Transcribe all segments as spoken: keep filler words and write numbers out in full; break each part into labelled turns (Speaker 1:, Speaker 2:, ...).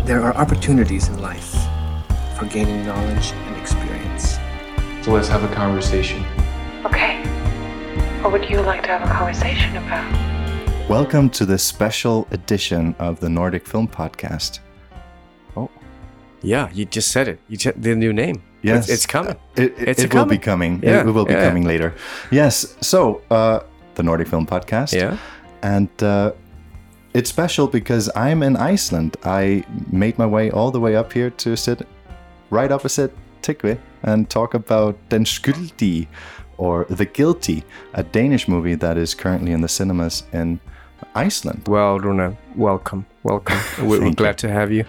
Speaker 1: There are opportunities in life for gaining knowledge and experience.
Speaker 2: So let's have a conversation.
Speaker 3: Okay. What would you like to have a conversation about?
Speaker 4: Welcome to this special edition of the Nordic Film Podcast.
Speaker 5: Oh, yeah, you just said it. You said the new name.
Speaker 4: Yes,
Speaker 5: it's, it's coming.
Speaker 4: It, it,
Speaker 5: it's
Speaker 4: it will
Speaker 5: coming.
Speaker 4: be coming.
Speaker 5: Yeah,
Speaker 4: it will be
Speaker 5: yeah.
Speaker 4: coming later. Yes. So uh, the Nordic Film Podcast.
Speaker 5: Yeah.
Speaker 4: And uh, it's special because I'm in Iceland. I made my way all the way up here to sit right opposite Tryggvi and talk about Den Skyldige, or The Guilty, a Danish movie that is currently in the cinemas in Iceland.
Speaker 5: Well, Rune, welcome, welcome. We're, we're glad to have you.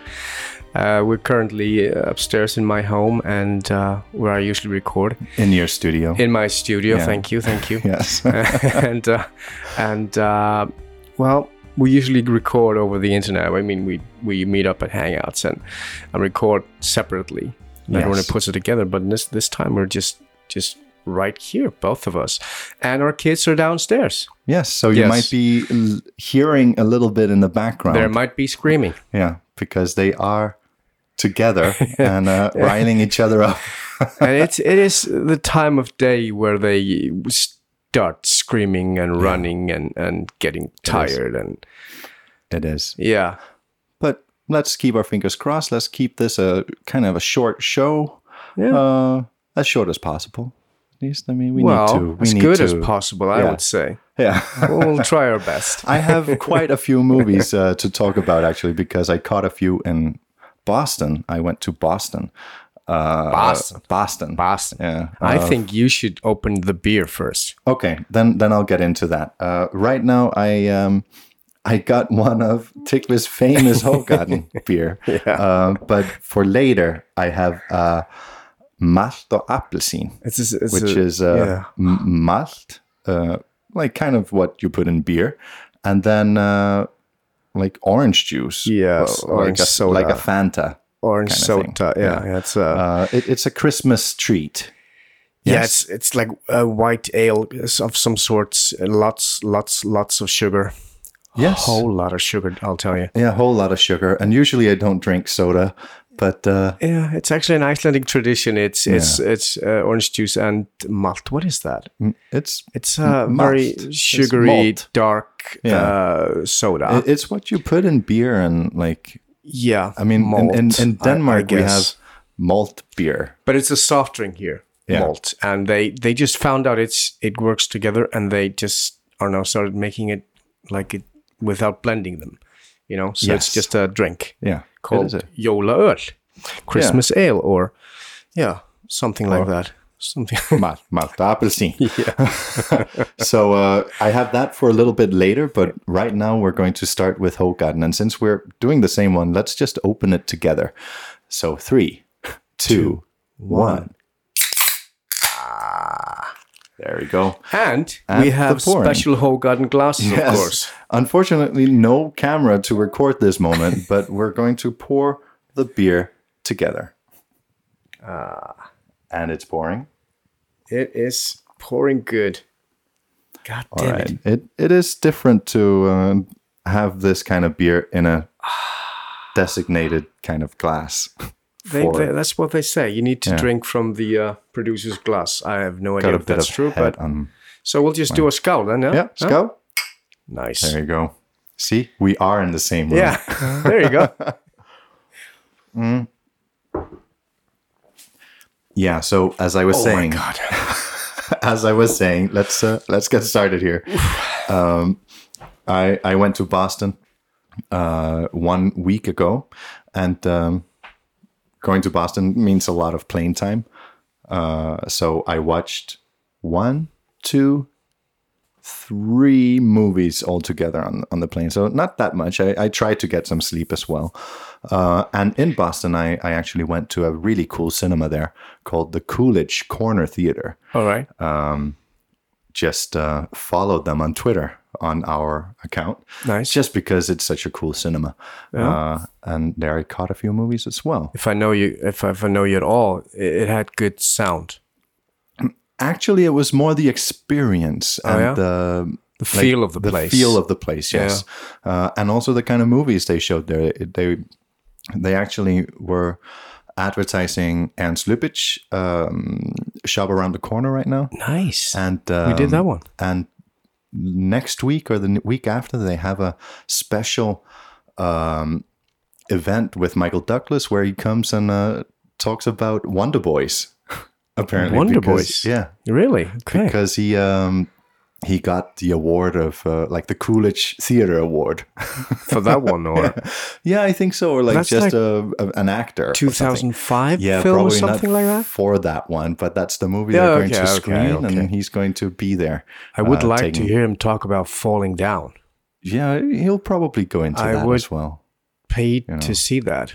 Speaker 5: Uh, we're currently uh, upstairs in my home and uh, where I usually record.
Speaker 4: In your studio.
Speaker 5: In my studio,
Speaker 4: Yeah.
Speaker 5: thank you, thank you.
Speaker 4: Yes.
Speaker 5: and, uh, and uh, well, we usually record over the internet. I mean, we, we meet up at Hangouts and, and record separately.
Speaker 4: Yes.
Speaker 5: Rune puts it together, but this this time we're just just... right here, both of us, and our kids are downstairs.
Speaker 4: Yes, so you
Speaker 5: Yes.
Speaker 4: might be l- hearing a little bit in the background.
Speaker 5: There might be screaming.
Speaker 4: Yeah, because they are together and uh, riling each other up.
Speaker 5: And it's it is the time of day where they start screaming and running and and getting tired. And
Speaker 4: It is.
Speaker 5: yeah,
Speaker 4: But let's keep our fingers crossed. Let's keep this a kind of a short show,
Speaker 5: yeah.
Speaker 4: uh, as short as possible. At least, I mean, we
Speaker 5: well,
Speaker 4: need to. We
Speaker 5: as
Speaker 4: need
Speaker 5: good
Speaker 4: to,
Speaker 5: as possible, I
Speaker 4: yeah.
Speaker 5: would say.
Speaker 4: Yeah.
Speaker 5: We'll, we'll try our best.
Speaker 4: I have quite a few movies uh, to talk about, actually, because I caught a few in Boston. I went to Boston. Uh,
Speaker 5: Boston.
Speaker 4: Boston.
Speaker 5: Boston.
Speaker 4: Yeah.
Speaker 5: I
Speaker 4: Uh,
Speaker 5: think you should open the beer first.
Speaker 4: Okay, then then I'll get into that. Uh, right now, I um, I got one of Tryggvi's famous Hogarden beer.
Speaker 5: Yeah.
Speaker 4: Uh, but for later, I have uh, malt og appelsin,
Speaker 5: It's, it's, it's
Speaker 4: which
Speaker 5: a-
Speaker 4: is uh,
Speaker 5: yeah.
Speaker 4: m- malt, uh, like kind of what you put in beer, and then uh, like orange juice.
Speaker 5: Yes,
Speaker 4: or
Speaker 5: orange
Speaker 4: like a,
Speaker 5: soda.
Speaker 4: like a Fanta.
Speaker 5: orange
Speaker 4: kind of
Speaker 5: soda.
Speaker 4: thing.
Speaker 5: Yeah, yeah, it's uh,
Speaker 4: Uh, it, it's a Christmas treat.
Speaker 5: Yeah,
Speaker 4: Yes.
Speaker 5: it's it's like a white ale of some sorts. Lots, lots, lots of sugar.
Speaker 4: Yes.
Speaker 5: A whole lot of sugar, I'll tell you.
Speaker 4: Yeah, a whole lot of sugar. And usually I don't drink soda, but uh,
Speaker 5: Yeah, it's actually an Icelandic tradition. It's it's it's uh, orange juice and malt. What is that?
Speaker 4: it's
Speaker 5: It's a
Speaker 4: M-
Speaker 5: very
Speaker 4: malt. It's
Speaker 5: sugary,
Speaker 4: malt.
Speaker 5: dark
Speaker 4: Yeah.
Speaker 5: uh, soda.
Speaker 4: it- it's what you put in beer, and like
Speaker 5: yeah,
Speaker 4: I mean, in,
Speaker 5: malt,
Speaker 4: in, in
Speaker 5: I-
Speaker 4: Denmark
Speaker 5: I
Speaker 4: we
Speaker 5: guess.
Speaker 4: have malt beer.
Speaker 5: But it's a soft drink here,
Speaker 4: Yeah.
Speaker 5: malt, and they they just found out it's it works together, and they just are now started making it like it without blending them, you know. So
Speaker 4: Yes.
Speaker 5: it's just a drink
Speaker 4: Yeah,
Speaker 5: called
Speaker 4: it is
Speaker 5: Jólaöl, Christmas ale, or yeah, something like that. Something.
Speaker 4: malt, malt og appelsin. So uh, I have that for a little bit later, but right now we're going to start with Hogarden, and since we're doing the same one, let's just open it together. So three, two, one. There we go.
Speaker 5: And,
Speaker 4: And
Speaker 5: we have
Speaker 4: the pouring.
Speaker 5: special Hogarden glasses, of course.
Speaker 4: Unfortunately, no camera to record this moment, but we're going to pour the beer together. Ah, and it's pouring.
Speaker 5: It is pouring good. God
Speaker 4: All
Speaker 5: damn
Speaker 4: right.
Speaker 5: it.
Speaker 4: It it is different to uh, have this kind of beer in a designated kind of glass.
Speaker 5: They,
Speaker 4: for-
Speaker 5: they, that's what they say. You need to
Speaker 4: Yeah.
Speaker 5: drink from the uh, producer's glass. I have no idea
Speaker 4: got a
Speaker 5: if
Speaker 4: bit
Speaker 5: that's
Speaker 4: of
Speaker 5: true,
Speaker 4: head
Speaker 5: but
Speaker 4: on.
Speaker 5: so we'll just do a scowl then. Yeah,
Speaker 4: Yeah, let's go.
Speaker 5: Nice.
Speaker 4: There you go. See, we are in the same room.
Speaker 5: Yeah, there you go.
Speaker 4: Yeah. So as I was
Speaker 5: Oh
Speaker 4: saying,
Speaker 5: my God.
Speaker 4: as I was saying, let's uh, let's get started here. um, I I went to Boston uh, one week ago, and um, going to Boston means a lot of plane time. Uh, so I watched one, two, three movies altogether on on the plane. So not that much. I, I tried to get some sleep as well. Uh, and in Boston, I, I actually went to a really cool cinema there called the Coolidge Corner Theater.
Speaker 5: All right.
Speaker 4: Just uh, followed them on Twitter on our account.
Speaker 5: Nice.
Speaker 4: Just because it's such a cool cinema. Uh, and there I caught a few movies as well.
Speaker 5: If I know you, if I, if I know you at all, it, it had good sound.
Speaker 4: Actually, it was more the experience
Speaker 5: Oh,
Speaker 4: and
Speaker 5: yeah?
Speaker 4: the
Speaker 5: The feel of the
Speaker 4: the
Speaker 5: place.
Speaker 4: feel of the place, yes, uh, and also the kind of movies they showed there. They they actually were advertising Ernst Lubitsch um, shop around the corner right now.
Speaker 5: Nice.
Speaker 4: And um,
Speaker 5: we did that one.
Speaker 4: And next week or the n- week after, they have a special um, event with Michael Douglas where he comes and uh, talks about Wonder Boys. Apparently,
Speaker 5: Wonder
Speaker 4: because,
Speaker 5: Boys.
Speaker 4: Yeah,
Speaker 5: Really? Okay.
Speaker 4: because he um, he got the award of uh, like the Coolidge Theater Award.
Speaker 5: For that one, or
Speaker 4: Yeah, I think so, or like
Speaker 5: That's
Speaker 4: just
Speaker 5: like
Speaker 4: a, a, an actor. or
Speaker 5: two
Speaker 4: something.
Speaker 5: thousand five
Speaker 4: Yeah,
Speaker 5: film or
Speaker 4: probably
Speaker 5: something
Speaker 4: not
Speaker 5: like that.
Speaker 4: for that one, but that's the movie
Speaker 5: Yeah,
Speaker 4: they're going
Speaker 5: okay,
Speaker 4: to
Speaker 5: okay,
Speaker 4: screen,
Speaker 5: okay.
Speaker 4: and he's going to be there.
Speaker 5: I would
Speaker 4: uh,
Speaker 5: like to
Speaker 4: taking-
Speaker 5: hear him talk about falling down.
Speaker 4: Yeah, he'll probably go into
Speaker 5: I
Speaker 4: that
Speaker 5: would-
Speaker 4: as well.
Speaker 5: Paid
Speaker 4: know.
Speaker 5: to see that.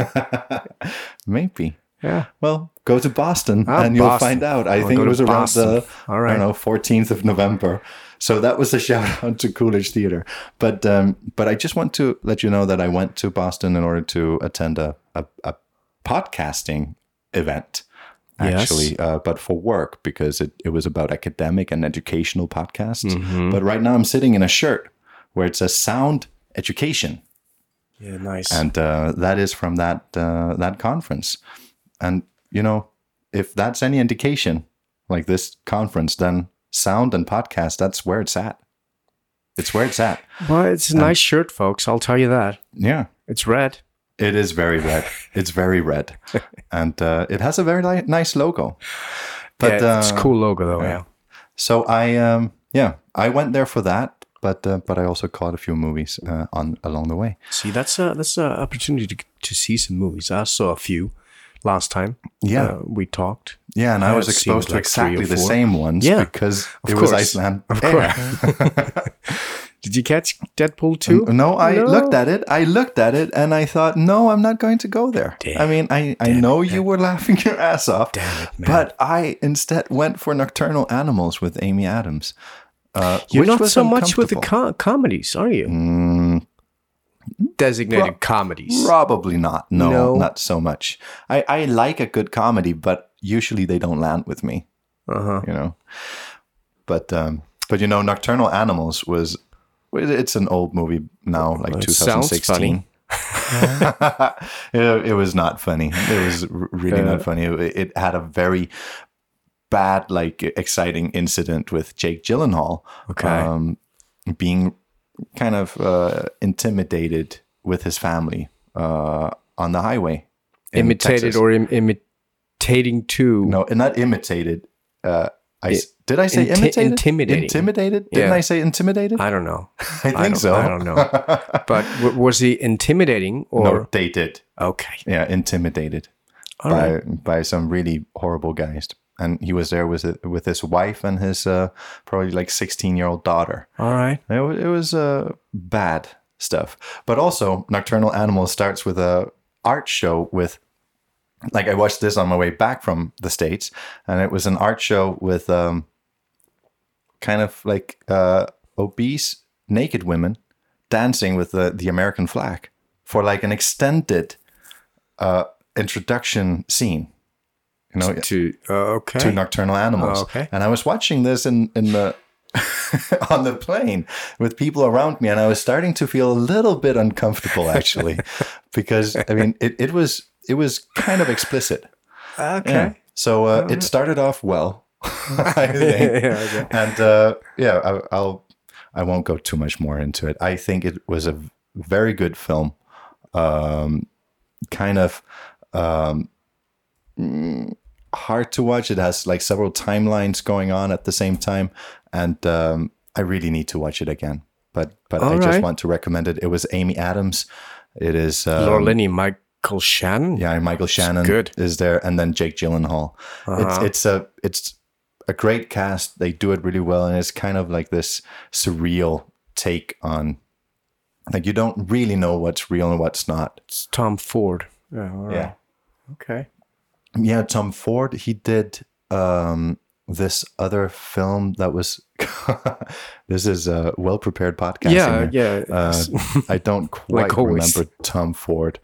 Speaker 4: Maybe.
Speaker 5: Yeah.
Speaker 4: Well, go to Boston
Speaker 5: Ah,
Speaker 4: and you'll
Speaker 5: Boston.
Speaker 4: find out. I
Speaker 5: I'll
Speaker 4: think
Speaker 5: go
Speaker 4: it
Speaker 5: to
Speaker 4: was around
Speaker 5: Boston.
Speaker 4: the
Speaker 5: All right.
Speaker 4: I don't know fourteenth of November. So that was a shout out to Coolidge Theater. But um, but I just want to let you know that I went to Boston in order to attend a a, a podcasting event.
Speaker 5: Yes.
Speaker 4: Actually, uh, but for work because it, it was about academic and educational podcasts.
Speaker 5: Mm-hmm.
Speaker 4: But right now I'm sitting in a shirt where it says Sound Education.
Speaker 5: Yeah, nice.
Speaker 4: And uh, that is from that uh, that conference. And you know, if that's any indication, like this conference, then sound and podcast, that's where it's at. It's where it's at.
Speaker 5: Well, it's a nice shirt, folks. I'll tell you that.
Speaker 4: Yeah,
Speaker 5: It's red.
Speaker 4: it is very red. It's very red, and uh, it has a very li- nice logo. But
Speaker 5: yeah, it's
Speaker 4: uh,
Speaker 5: a cool logo, though. Yeah.
Speaker 4: So I um yeah I went there for that. But uh, but I also caught a few movies uh, on along the way.
Speaker 5: See, that's a that's an opportunity to to see some movies. I saw a few last time.
Speaker 4: Yeah.
Speaker 5: uh, we talked.
Speaker 4: Yeah, and I,
Speaker 5: I
Speaker 4: was
Speaker 5: had seen
Speaker 4: exposed to
Speaker 5: like three
Speaker 4: exactly
Speaker 5: or
Speaker 4: the
Speaker 5: four.
Speaker 4: same ones
Speaker 5: Yeah,
Speaker 4: because
Speaker 5: of
Speaker 4: it was
Speaker 5: course.
Speaker 4: Iceland.
Speaker 5: Of
Speaker 4: Air.
Speaker 5: course. Did you catch Deadpool two?
Speaker 4: No, I
Speaker 5: No.
Speaker 4: looked at it. I looked at it, and I thought, no, I'm not going to go there.
Speaker 5: Damn.
Speaker 4: I mean, I, I know you were laughing your ass off,
Speaker 5: Damn it, man.
Speaker 4: but I instead went for Nocturnal Animals with Amy Adams. Uh,
Speaker 5: You're
Speaker 4: which
Speaker 5: not
Speaker 4: was
Speaker 5: so much with the
Speaker 4: uncomfortable.
Speaker 5: co- comedies, are you?
Speaker 4: Mm,
Speaker 5: Designated
Speaker 4: Pro-
Speaker 5: comedies.
Speaker 4: Probably not. No,
Speaker 5: No.
Speaker 4: not so much. I, I like a good comedy, but usually they don't land with me.
Speaker 5: Uh huh.
Speaker 4: You know, but um, but you know, Nocturnal Animals was it's an old movie now, like
Speaker 5: Well, it
Speaker 4: two
Speaker 5: sounds
Speaker 4: thousand sixteen. it, it was not funny. It was r- really
Speaker 5: Uh,
Speaker 4: not funny. It, it had a very bad, like, exciting incident with Jake Gyllenhaal.
Speaker 5: Okay.
Speaker 4: Um, being kind of uh, intimidated with his family uh, on the highway. in
Speaker 5: Imitated
Speaker 4: Texas.
Speaker 5: or Im- imitating to.
Speaker 4: No, not imitated. Uh, I s- did I say
Speaker 5: Inti-
Speaker 4: imitated?
Speaker 5: intimidating.
Speaker 4: Intimidated? Didn't
Speaker 5: Yeah.
Speaker 4: I say intimidated?
Speaker 5: I don't know.
Speaker 4: I think
Speaker 5: I don't,
Speaker 4: so.
Speaker 5: I don't know. But w- was he intimidating or?
Speaker 4: No, they did.
Speaker 5: Okay.
Speaker 4: Yeah, intimidated
Speaker 5: All
Speaker 4: by
Speaker 5: right.
Speaker 4: by some really horrible guys. And he was there with with his wife and his uh, probably like sixteen year old daughter.
Speaker 5: All right.
Speaker 4: It was, it was uh, bad stuff. But also, Nocturnal Animals starts with a art show with, like, I watched this on my way back from the States, and it was an art show with um, kind of like uh, obese naked women dancing with the, the American flag for like an extended uh, introduction scene. You know,
Speaker 5: To uh, okay.
Speaker 4: to Nocturnal Animals.
Speaker 5: Oh, okay.
Speaker 4: And I was watching this in, in the on the plane with people around me, and I was starting to feel a little bit uncomfortable actually, because I mean it, it was it was kind of explicit.
Speaker 5: Okay.
Speaker 4: Yeah. So uh, it started off well, I think.
Speaker 5: Yeah, okay.
Speaker 4: And uh, yeah, I, I'll I won't go too much more into it. I think it was a very good film. Um, kind of um, mm, hard to watch. It has like several timelines going on at the same time, and um, I really need to watch it again. But but
Speaker 5: All
Speaker 4: I just
Speaker 5: right.
Speaker 4: want to recommend it. It was Amy Adams. It is um,
Speaker 5: Laura Linney, Michael Shannon.
Speaker 4: yeah, and Michael Shannon
Speaker 5: good.
Speaker 4: is there, and then Jake Gyllenhaal. It's
Speaker 5: Uh-huh.
Speaker 4: it's a it's a great cast. They do it really well, and it's kind of like this surreal take on, like, you don't really know what's real and what's not.
Speaker 5: It's Tom Ford. Yeah. all right.
Speaker 4: Yeah,
Speaker 5: Okay.
Speaker 4: yeah. Tom Ford. He did um, this other film that was. This is a well prepared podcast.
Speaker 5: Yeah. Yeah.
Speaker 4: Uh, I don't quite
Speaker 5: Like always.
Speaker 4: remember Tom Ford.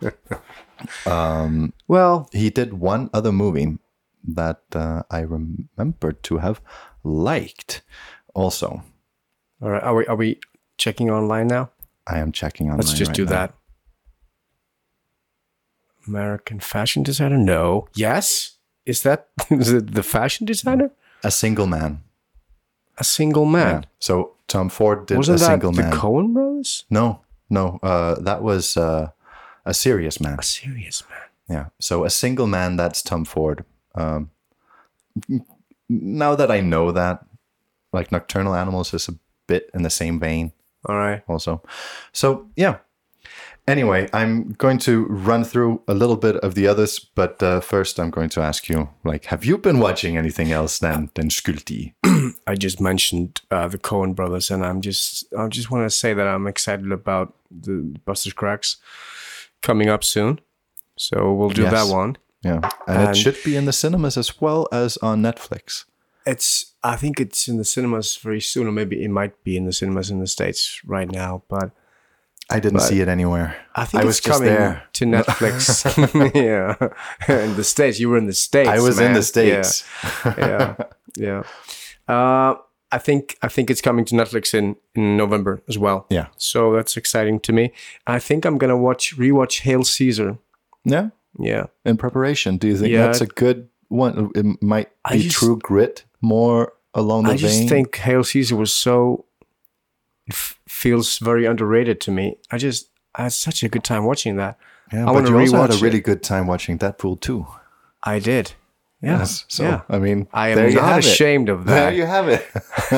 Speaker 4: Um,
Speaker 5: well,
Speaker 4: he did one other movie that uh, I remember to have liked also.
Speaker 5: all right. Are we are we checking online now?
Speaker 4: I am checking online.
Speaker 5: Let's just
Speaker 4: right
Speaker 5: do
Speaker 4: now.
Speaker 5: that. American fashion designer? No. Yes? Is that is it the fashion designer?
Speaker 4: A single man.
Speaker 5: A single man.
Speaker 4: Yeah. So Tom Ford did
Speaker 5: Wasn't
Speaker 4: a
Speaker 5: that
Speaker 4: single
Speaker 5: the
Speaker 4: man.
Speaker 5: Coen brothers?
Speaker 4: No, no. Uh, that was uh, a serious man.
Speaker 5: A serious man.
Speaker 4: Yeah. So a single man, that's Tom Ford. Um, now that I know that, like Nocturnal Animals is a bit in the same vein
Speaker 5: All right.
Speaker 4: also. So, yeah. Anyway, I'm going to run through a little bit of the others, but uh, first I'm going to ask you, like, have you been watching anything else than, than Skulti?
Speaker 5: I just mentioned uh, the Coen brothers, and I'm just I just want to say that I'm excited about the Buster Scruggs coming up soon. So we'll do
Speaker 4: Yes.
Speaker 5: that one.
Speaker 4: Yeah. And,
Speaker 5: And-
Speaker 4: it should be in the cinemas as well as on Netflix.
Speaker 5: It's I think it's in the cinemas very soon, or maybe it might be in the cinemas in the States right now, but
Speaker 4: I didn't
Speaker 5: But
Speaker 4: see it anywhere.
Speaker 5: I think
Speaker 4: I
Speaker 5: it's
Speaker 4: was just
Speaker 5: coming
Speaker 4: there.
Speaker 5: to Netflix. Yeah, in the States. You were in the States.
Speaker 4: I was in
Speaker 5: man.
Speaker 4: the States.
Speaker 5: Yeah, yeah. yeah. Uh, I think I think it's coming to Netflix in, in November as well.
Speaker 4: Yeah.
Speaker 5: So that's exciting to me. I think I'm gonna watch rewatch Hail Caesar.
Speaker 4: Yeah.
Speaker 5: Yeah.
Speaker 4: In preparation, do you think
Speaker 5: Yeah.
Speaker 4: that's a good one? It might
Speaker 5: I
Speaker 4: be
Speaker 5: just-
Speaker 4: True Grit more along the
Speaker 5: I just
Speaker 4: vein.
Speaker 5: think Hail Caesar was so it f- feels very underrated to me. I just I had such a good time watching that.
Speaker 4: yeah,
Speaker 5: I
Speaker 4: but
Speaker 5: wanna
Speaker 4: you also had a
Speaker 5: rewatch
Speaker 4: really
Speaker 5: it.
Speaker 4: good time watching Deadpool too.
Speaker 5: I did. Yeah.
Speaker 4: Yes. So
Speaker 5: yeah.
Speaker 4: I mean,
Speaker 5: I am
Speaker 4: there you
Speaker 5: not
Speaker 4: have it.
Speaker 5: ashamed of
Speaker 4: There
Speaker 5: that.
Speaker 4: you have it.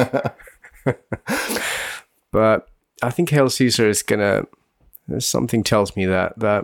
Speaker 5: But I think Hail Caesar is gonna. Something tells me that that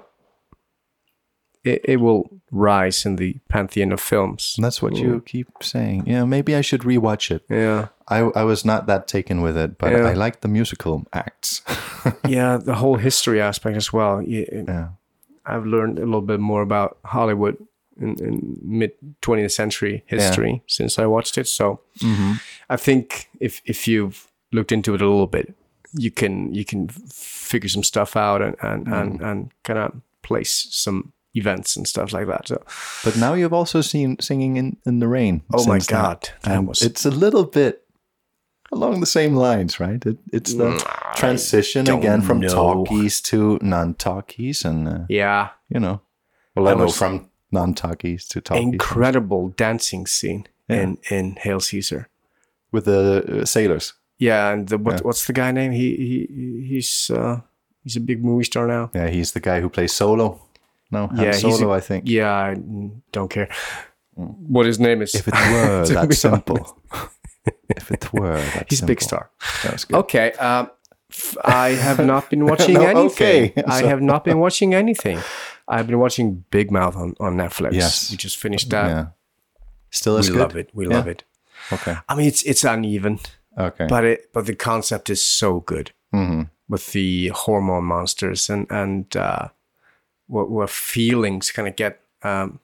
Speaker 5: it, it will rise in the pantheon of films.
Speaker 4: That's what you keep saying. Yeah, maybe I should rewatch it.
Speaker 5: Yeah,
Speaker 4: I I was not that taken with it, but
Speaker 5: Yeah.
Speaker 4: I like the musical acts.
Speaker 5: yeah, the whole history aspect as well. Yeah,
Speaker 4: yeah.
Speaker 5: I've learned a little bit more about Hollywood in, in mid twentieth century history since I watched it. So I think if if you've looked into it a little bit, you can you can figure some stuff out and and and, and kind of place some events and stuff like that. So
Speaker 4: But now you've also seen Singing in, in the Rain.
Speaker 5: Oh my
Speaker 4: since then.
Speaker 5: God, that
Speaker 4: And
Speaker 5: was-
Speaker 4: it's a little bit along the same lines, right? It, it's the transition
Speaker 5: don't
Speaker 4: again from
Speaker 5: know.
Speaker 4: talkies to non-talkies, and uh,
Speaker 5: yeah,
Speaker 4: you know, well, I
Speaker 5: That
Speaker 4: know
Speaker 5: was
Speaker 4: from non-talkies to talkies
Speaker 5: incredible dancing scene
Speaker 4: Yeah.
Speaker 5: in in Hail Caesar.
Speaker 4: with the uh, sailors.
Speaker 5: Yeah, and the, what
Speaker 4: Yeah.
Speaker 5: what's the guy name? He he he's uh, he's a big movie star now.
Speaker 4: Yeah, he's the guy who plays Solo. No, Han
Speaker 5: Yeah, he's
Speaker 4: Solo,
Speaker 5: a-
Speaker 4: I think.
Speaker 5: Yeah, I don't care what his name is.
Speaker 4: If it were
Speaker 5: To
Speaker 4: that
Speaker 5: be
Speaker 4: simple.
Speaker 5: honest.
Speaker 4: If it were that
Speaker 5: He's a big
Speaker 4: simple.
Speaker 5: star.
Speaker 4: That was good.
Speaker 5: Okay, um, f- I have not been watching
Speaker 4: No,
Speaker 5: anything.
Speaker 4: okay.
Speaker 5: I
Speaker 4: So-
Speaker 5: have not been watching anything. I've been watching Big Mouth on, on Netflix.
Speaker 4: Yes.
Speaker 5: We just finished that.
Speaker 4: Yeah. Still
Speaker 5: We
Speaker 4: as good?
Speaker 5: love it. We
Speaker 4: Yeah.
Speaker 5: love it.
Speaker 4: Okay.
Speaker 5: I mean, it's it's uneven,
Speaker 4: Okay.
Speaker 5: but it but the concept is so good
Speaker 4: Mhm.
Speaker 5: with the hormone monsters and and uh, what what feelings kind of get. Um,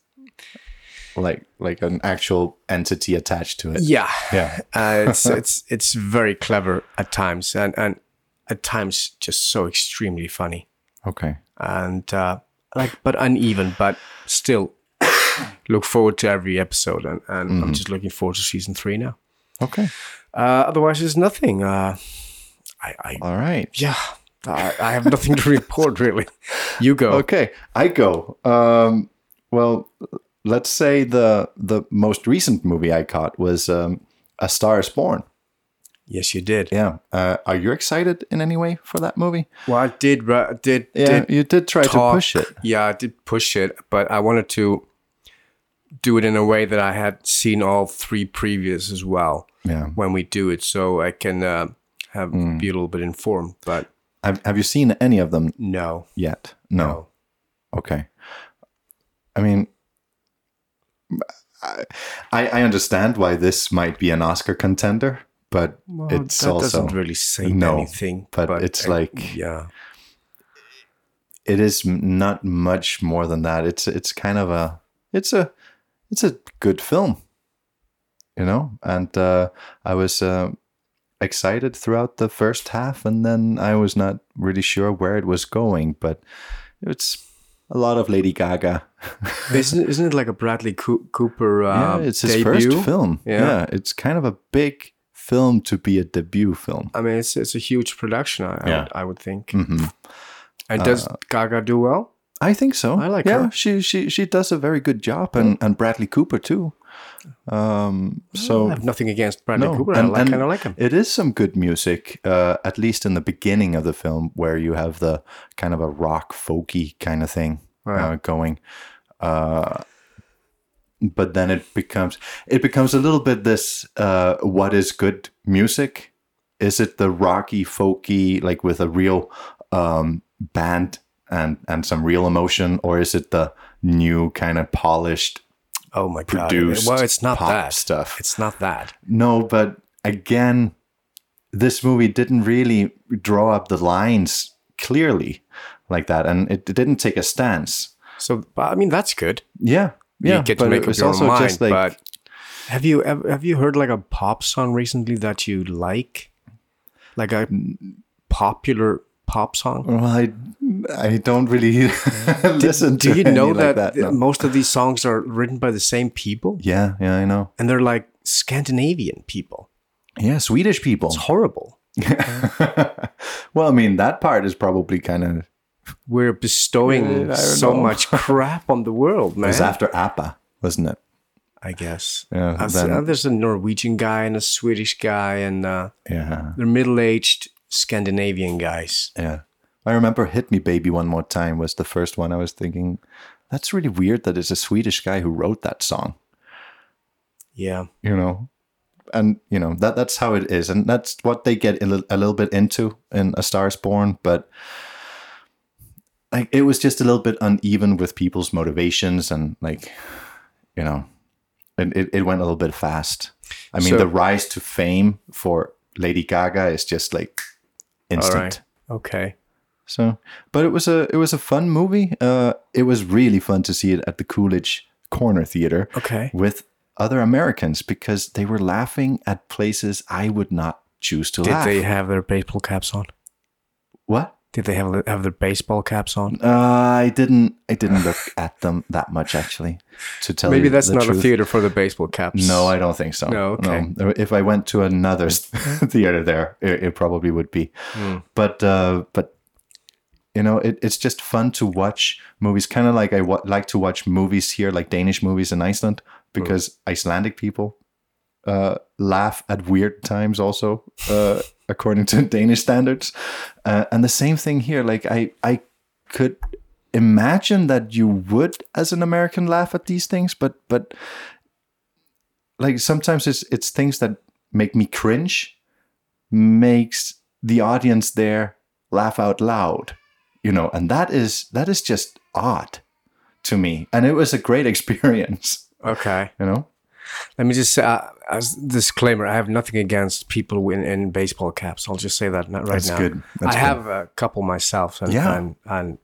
Speaker 4: Like like an actual entity attached to it.
Speaker 5: yeah,
Speaker 4: Yeah.
Speaker 5: uh, it's it's it's very clever at times and and at times just so extremely funny.
Speaker 4: Okay.
Speaker 5: and uh, like but uneven, but still look forward to every episode, and, and I'm just looking forward to season three now.
Speaker 4: Okay.
Speaker 5: Uh, otherwise, there's nothing. Uh, I, I
Speaker 4: All right.
Speaker 5: yeah, I, I have nothing to report really. You go.
Speaker 4: Okay. I go. Um, well, let's say the the most recent movie I caught was um, A Star Is Born.
Speaker 5: Yes, you did.
Speaker 4: Yeah. Uh, are you excited in any way for that movie?
Speaker 5: Well, I did. ra- Did
Speaker 4: Yeah,
Speaker 5: did
Speaker 4: you did try to
Speaker 5: talk-
Speaker 4: push it.
Speaker 5: Yeah, I did push it, but I wanted to do it in a way that I had seen all three previous as well.
Speaker 4: Yeah.
Speaker 5: When we do it, so I can uh, have be a little bit informed. But
Speaker 4: Have Have you seen any of them
Speaker 5: no,
Speaker 4: yet? No.
Speaker 5: no.
Speaker 4: Okay. I mean, I I understand why this might be an Oscar contender, but
Speaker 5: Well,
Speaker 4: it's
Speaker 5: that
Speaker 4: also
Speaker 5: doesn't really say
Speaker 4: no,
Speaker 5: anything.
Speaker 4: but it's
Speaker 5: uh,
Speaker 4: like-
Speaker 5: yeah,
Speaker 4: it is m- not much more than that. It's it's kind of a it's a it's a good film, you know. And uh, I was uh, excited throughout the first half, and then I was not really sure where it was going. But it's a lot of Lady Gaga.
Speaker 5: isn't isn't it like a Bradley Co- Cooper? Uh,
Speaker 4: yeah, it's his
Speaker 5: debut?
Speaker 4: first film.
Speaker 5: Yeah.
Speaker 4: Yeah, it's kind of a big film to be a debut film.
Speaker 5: I mean, it's it's a huge production. I, I,
Speaker 4: Yeah.
Speaker 5: would, I would think.
Speaker 4: hmm
Speaker 5: And does Gaga do well?
Speaker 4: I think so.
Speaker 5: I like
Speaker 4: yeah,
Speaker 5: her.
Speaker 4: she she she does a very good job, and, and Bradley Cooper too. Um, so
Speaker 5: I have nothing against Bradley
Speaker 4: no,
Speaker 5: Cooper. I
Speaker 4: and,
Speaker 5: like,
Speaker 4: and
Speaker 5: kind of like him.
Speaker 4: it is some good music, uh, at least in the beginning of the film, where you have the kind of a rock folky kind of thing
Speaker 5: Right.
Speaker 4: uh, going. Uh, but then it becomes it becomes a little bit this uh, what is good music? Is it the rocky folky like with a real um, band and and some real emotion, or is it the new kind of polished
Speaker 5: Oh my god!
Speaker 4: produced
Speaker 5: Well, it's not
Speaker 4: pop
Speaker 5: that
Speaker 4: stuff?
Speaker 5: It's not that.
Speaker 4: No, but again, this movie didn't really draw up the lines clearly like that, and it, it didn't take a stance.
Speaker 5: So, but, I mean, that's good.
Speaker 4: Yeah, yeah.
Speaker 5: you get to
Speaker 4: but
Speaker 5: make
Speaker 4: it
Speaker 5: up
Speaker 4: was
Speaker 5: your
Speaker 4: also
Speaker 5: own mind.
Speaker 4: just like,
Speaker 5: But have you ever, have you heard like a pop song recently that you like, like a popular pop song?
Speaker 4: well, I I don't really listen
Speaker 5: Do
Speaker 4: to
Speaker 5: you
Speaker 4: any
Speaker 5: know
Speaker 4: like
Speaker 5: that,
Speaker 4: that.
Speaker 5: th-
Speaker 4: no.
Speaker 5: most of these songs are written by the same people,
Speaker 4: Yeah, yeah, I know.
Speaker 5: and they're like Scandinavian people?
Speaker 4: Yeah, Swedish people.
Speaker 5: It's horrible.
Speaker 4: Well, I mean, that part is probably kind of
Speaker 5: We're bestowing
Speaker 4: Uh, I don't
Speaker 5: so
Speaker 4: know.
Speaker 5: much crap on the world, man.
Speaker 4: was after APA, wasn't it?
Speaker 5: I guess.
Speaker 4: Yeah,
Speaker 5: Uh,
Speaker 4: then-
Speaker 5: uh, there's a Norwegian guy and a Swedish guy, and uh,
Speaker 4: Yeah,
Speaker 5: they're middle-aged Scandinavian guys.
Speaker 4: yeah. I remember "Hit Me, Baby, One More Time" was the first one. I was thinking, that's really weird that it's a Swedish guy who wrote that song.
Speaker 5: Yeah.
Speaker 4: You know, and you know that that's how it is, and that's what they get a little, a little bit into in A Star Is Born. But like, it was just a little bit uneven with people's motivations, and like, you know, and it, it went a little bit fast. I mean,
Speaker 5: So-
Speaker 4: the rise to fame for Lady Gaga is just like instant.
Speaker 5: All right. Okay.
Speaker 4: So, but it was a it was a fun movie. Uh, it was really fun to see it at the Coolidge Corner Theater.
Speaker 5: Okay.
Speaker 4: With other Americans, because they were laughing at places I would not choose to
Speaker 5: Did
Speaker 4: laugh.
Speaker 5: they have their baseball caps on?
Speaker 4: What?
Speaker 5: Did they have have their baseball caps on?
Speaker 4: Uh, I didn't. I didn't look at them that much, actually. To tell
Speaker 5: Maybe
Speaker 4: you
Speaker 5: that's
Speaker 4: the
Speaker 5: not
Speaker 4: truth.
Speaker 5: a theater for the baseball caps.
Speaker 4: No, I don't think so.
Speaker 5: No, okay.
Speaker 4: No. If I went to another theater there, it, it probably would be.
Speaker 5: Hmm.
Speaker 4: But uh, but you know, it, it's just fun to watch movies. Kind of like I w- like to watch movies here, like Danish movies in Iceland, because Icelandic people uh, laugh at weird times also, uh, according to Danish standards. Uh, and the same thing here. Like I, I could imagine that you would, as an American, laugh at these things, but but like sometimes it's it's things that make me cringe, makes the audience there laugh out loud, you know, and that is that is just odd to me. And it was a great experience,
Speaker 5: Okay.
Speaker 4: you know.
Speaker 5: Let me just say, uh, as disclaimer, I have nothing against people in, in baseball caps. I'll just say that not right
Speaker 4: That's
Speaker 5: now.
Speaker 4: good. That's
Speaker 5: I
Speaker 4: good.
Speaker 5: have a couple myself, and
Speaker 4: Yeah.
Speaker 5: and, and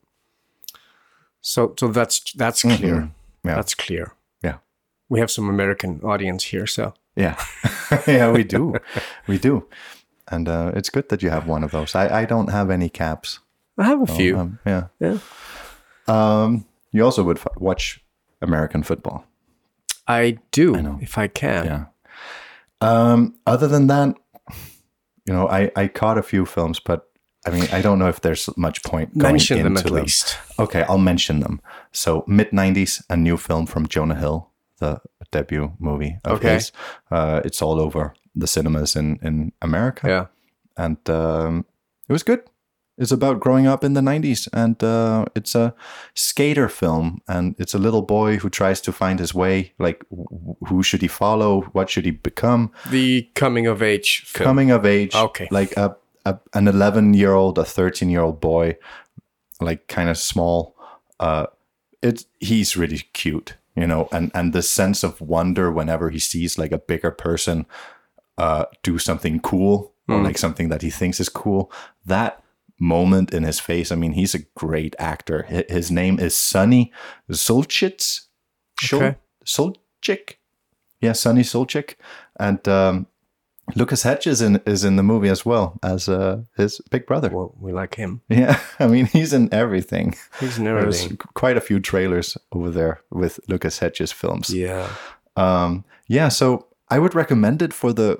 Speaker 5: so so that's that's clear.
Speaker 4: Mhm. Yeah.
Speaker 5: That's clear.
Speaker 4: Yeah.
Speaker 5: We have some American audience here, so
Speaker 4: Yeah, yeah, we do, we do, and uh, it's good that you have one of those. I, I don't have any caps.
Speaker 5: I have a few.
Speaker 4: Um, yeah.
Speaker 5: Yeah.
Speaker 4: Um, you also would f- watch American football.
Speaker 5: I do,
Speaker 4: I know.
Speaker 5: if I can.
Speaker 4: Yeah. Um, other than that, you know, I, I caught a few films, but I mean, I don't know if there's much point going
Speaker 5: Mention them
Speaker 4: into
Speaker 5: at least.
Speaker 4: Okay, I'll mention them. So, mid nineties, a new film from Jonah Hill, the debut movie of
Speaker 5: Okay.
Speaker 4: his. Uh, it's all over the cinemas in, in America.
Speaker 5: Yeah.
Speaker 4: And um, it was good. It's about growing up in the nineties, and uh, it's a skater film, and it's a little boy who tries to find his way. Like, wh- who should he follow? What should he become?
Speaker 5: The coming of age film.
Speaker 4: Coming of age.
Speaker 5: Okay.
Speaker 4: Like a, a an eleven year old, a thirteen year old boy, like kind of small. Uh, it's he's really cute, you know, and and the sense of wonder whenever he sees like a bigger person uh, do something cool, or like something that he thinks is cool. That moment in his face. I mean, he's a great actor. Hi- His name is Sonny Solchitz.
Speaker 5: Okay.
Speaker 4: Solchik. Yeah, Sonny Solchik. And um, Lucas Hedges in, is in the movie as well as uh, his big brother.
Speaker 5: Well, we like him.
Speaker 4: Yeah, I mean, he's in everything.
Speaker 5: He's in
Speaker 4: There's
Speaker 5: everything.
Speaker 4: quite a few trailers over there with Lucas Hedges films.
Speaker 5: Yeah.
Speaker 4: Um, yeah, so I would recommend it for the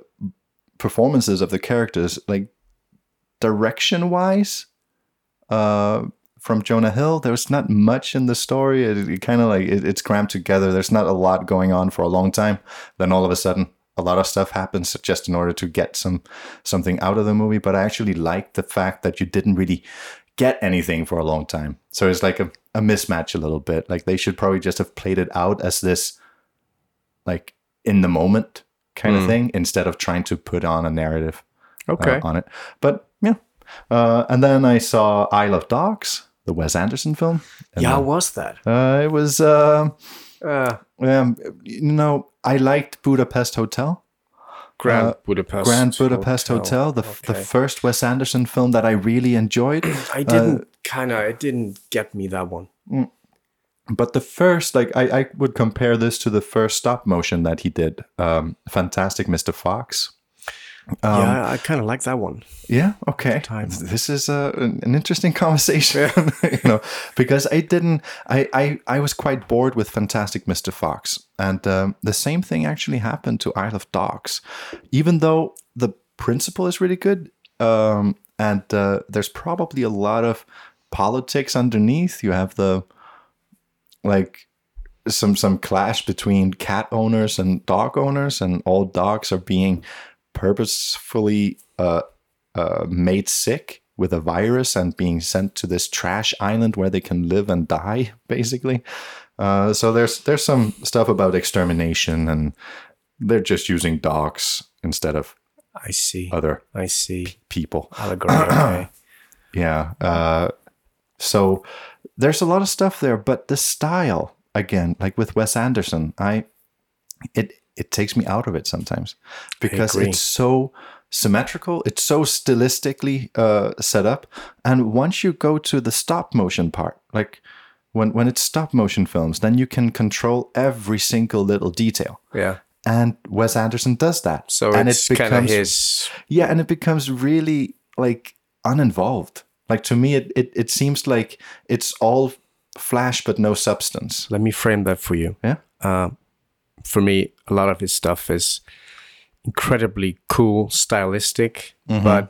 Speaker 4: performances of the characters, like direction wise, uh, from Jonah Hill. There's not much in the story. It, it kind of like it, it's crammed together. There's not a lot going on for a long time. Then all of a sudden, a lot of stuff happens just in order to get some something out of the movie. But I actually like the fact that you didn't really get anything for a long time. So it's like a, a mismatch a little bit. Like they should probably just have played it out as this, like in the moment kind mm. of thing, instead of trying to put on a narrative
Speaker 5: okay.
Speaker 4: uh, on it. But yeah. Uh, and then I saw Isle of Dogs, the Wes Anderson film.
Speaker 5: Yeah,
Speaker 4: uh,
Speaker 5: how was that?
Speaker 4: Uh, it was, uh,
Speaker 5: uh,
Speaker 4: um, you know, I liked Budapest Hotel.
Speaker 5: Grand
Speaker 4: uh,
Speaker 5: Budapest
Speaker 4: Grand Budapest
Speaker 5: Hotel,
Speaker 4: Hotel, the
Speaker 5: okay.
Speaker 4: the first Wes Anderson film that I really enjoyed.
Speaker 5: I didn't uh, kind of, it didn't get me, that one.
Speaker 4: But the first, like, I, I would compare this to the first stop motion that he did, um, Fantastic Mister Fox.
Speaker 5: Um, yeah, I kind of like that one.
Speaker 4: Yeah, okay.
Speaker 5: Time.
Speaker 4: This is a, an interesting conversation, you know, because I didn't, I, I, I was quite bored with Fantastic Mister Fox. And um, the same thing actually happened to Isle of Dogs. Even though the principle is really good, um, and uh, there's probably a lot of politics underneath. You have the, like, some some clash between cat owners and dog owners, and all dogs are being purposefully uh, uh, made sick with a virus and being sent to this trash island where they can live and die, basically. Uh, so there's there's some stuff about extermination, and they're just using dogs instead of
Speaker 5: I see
Speaker 4: other
Speaker 5: I see
Speaker 4: p- people.
Speaker 5: Allegory, okay.
Speaker 4: Yeah. Uh, so there's a lot of stuff there, but the style, again, like with Wes Anderson, I it. it takes me out of it sometimes because it's so symmetrical. It's so stylistically uh, set up. And once you go to the stop motion part, like when, when it's stop motion films, then you can control every single little detail.
Speaker 5: Yeah.
Speaker 4: And Wes Anderson does that.
Speaker 5: So
Speaker 4: and
Speaker 5: it's
Speaker 4: it
Speaker 5: kind
Speaker 4: becomes,
Speaker 5: of his...
Speaker 4: Yeah, and it becomes really like uninvolved. Like to me, it, it, it seems like it's all flash but no substance.
Speaker 5: Let me frame that for you.
Speaker 4: Yeah.
Speaker 5: Uh, For me, a lot of his stuff is incredibly cool, stylistic, mm-hmm. but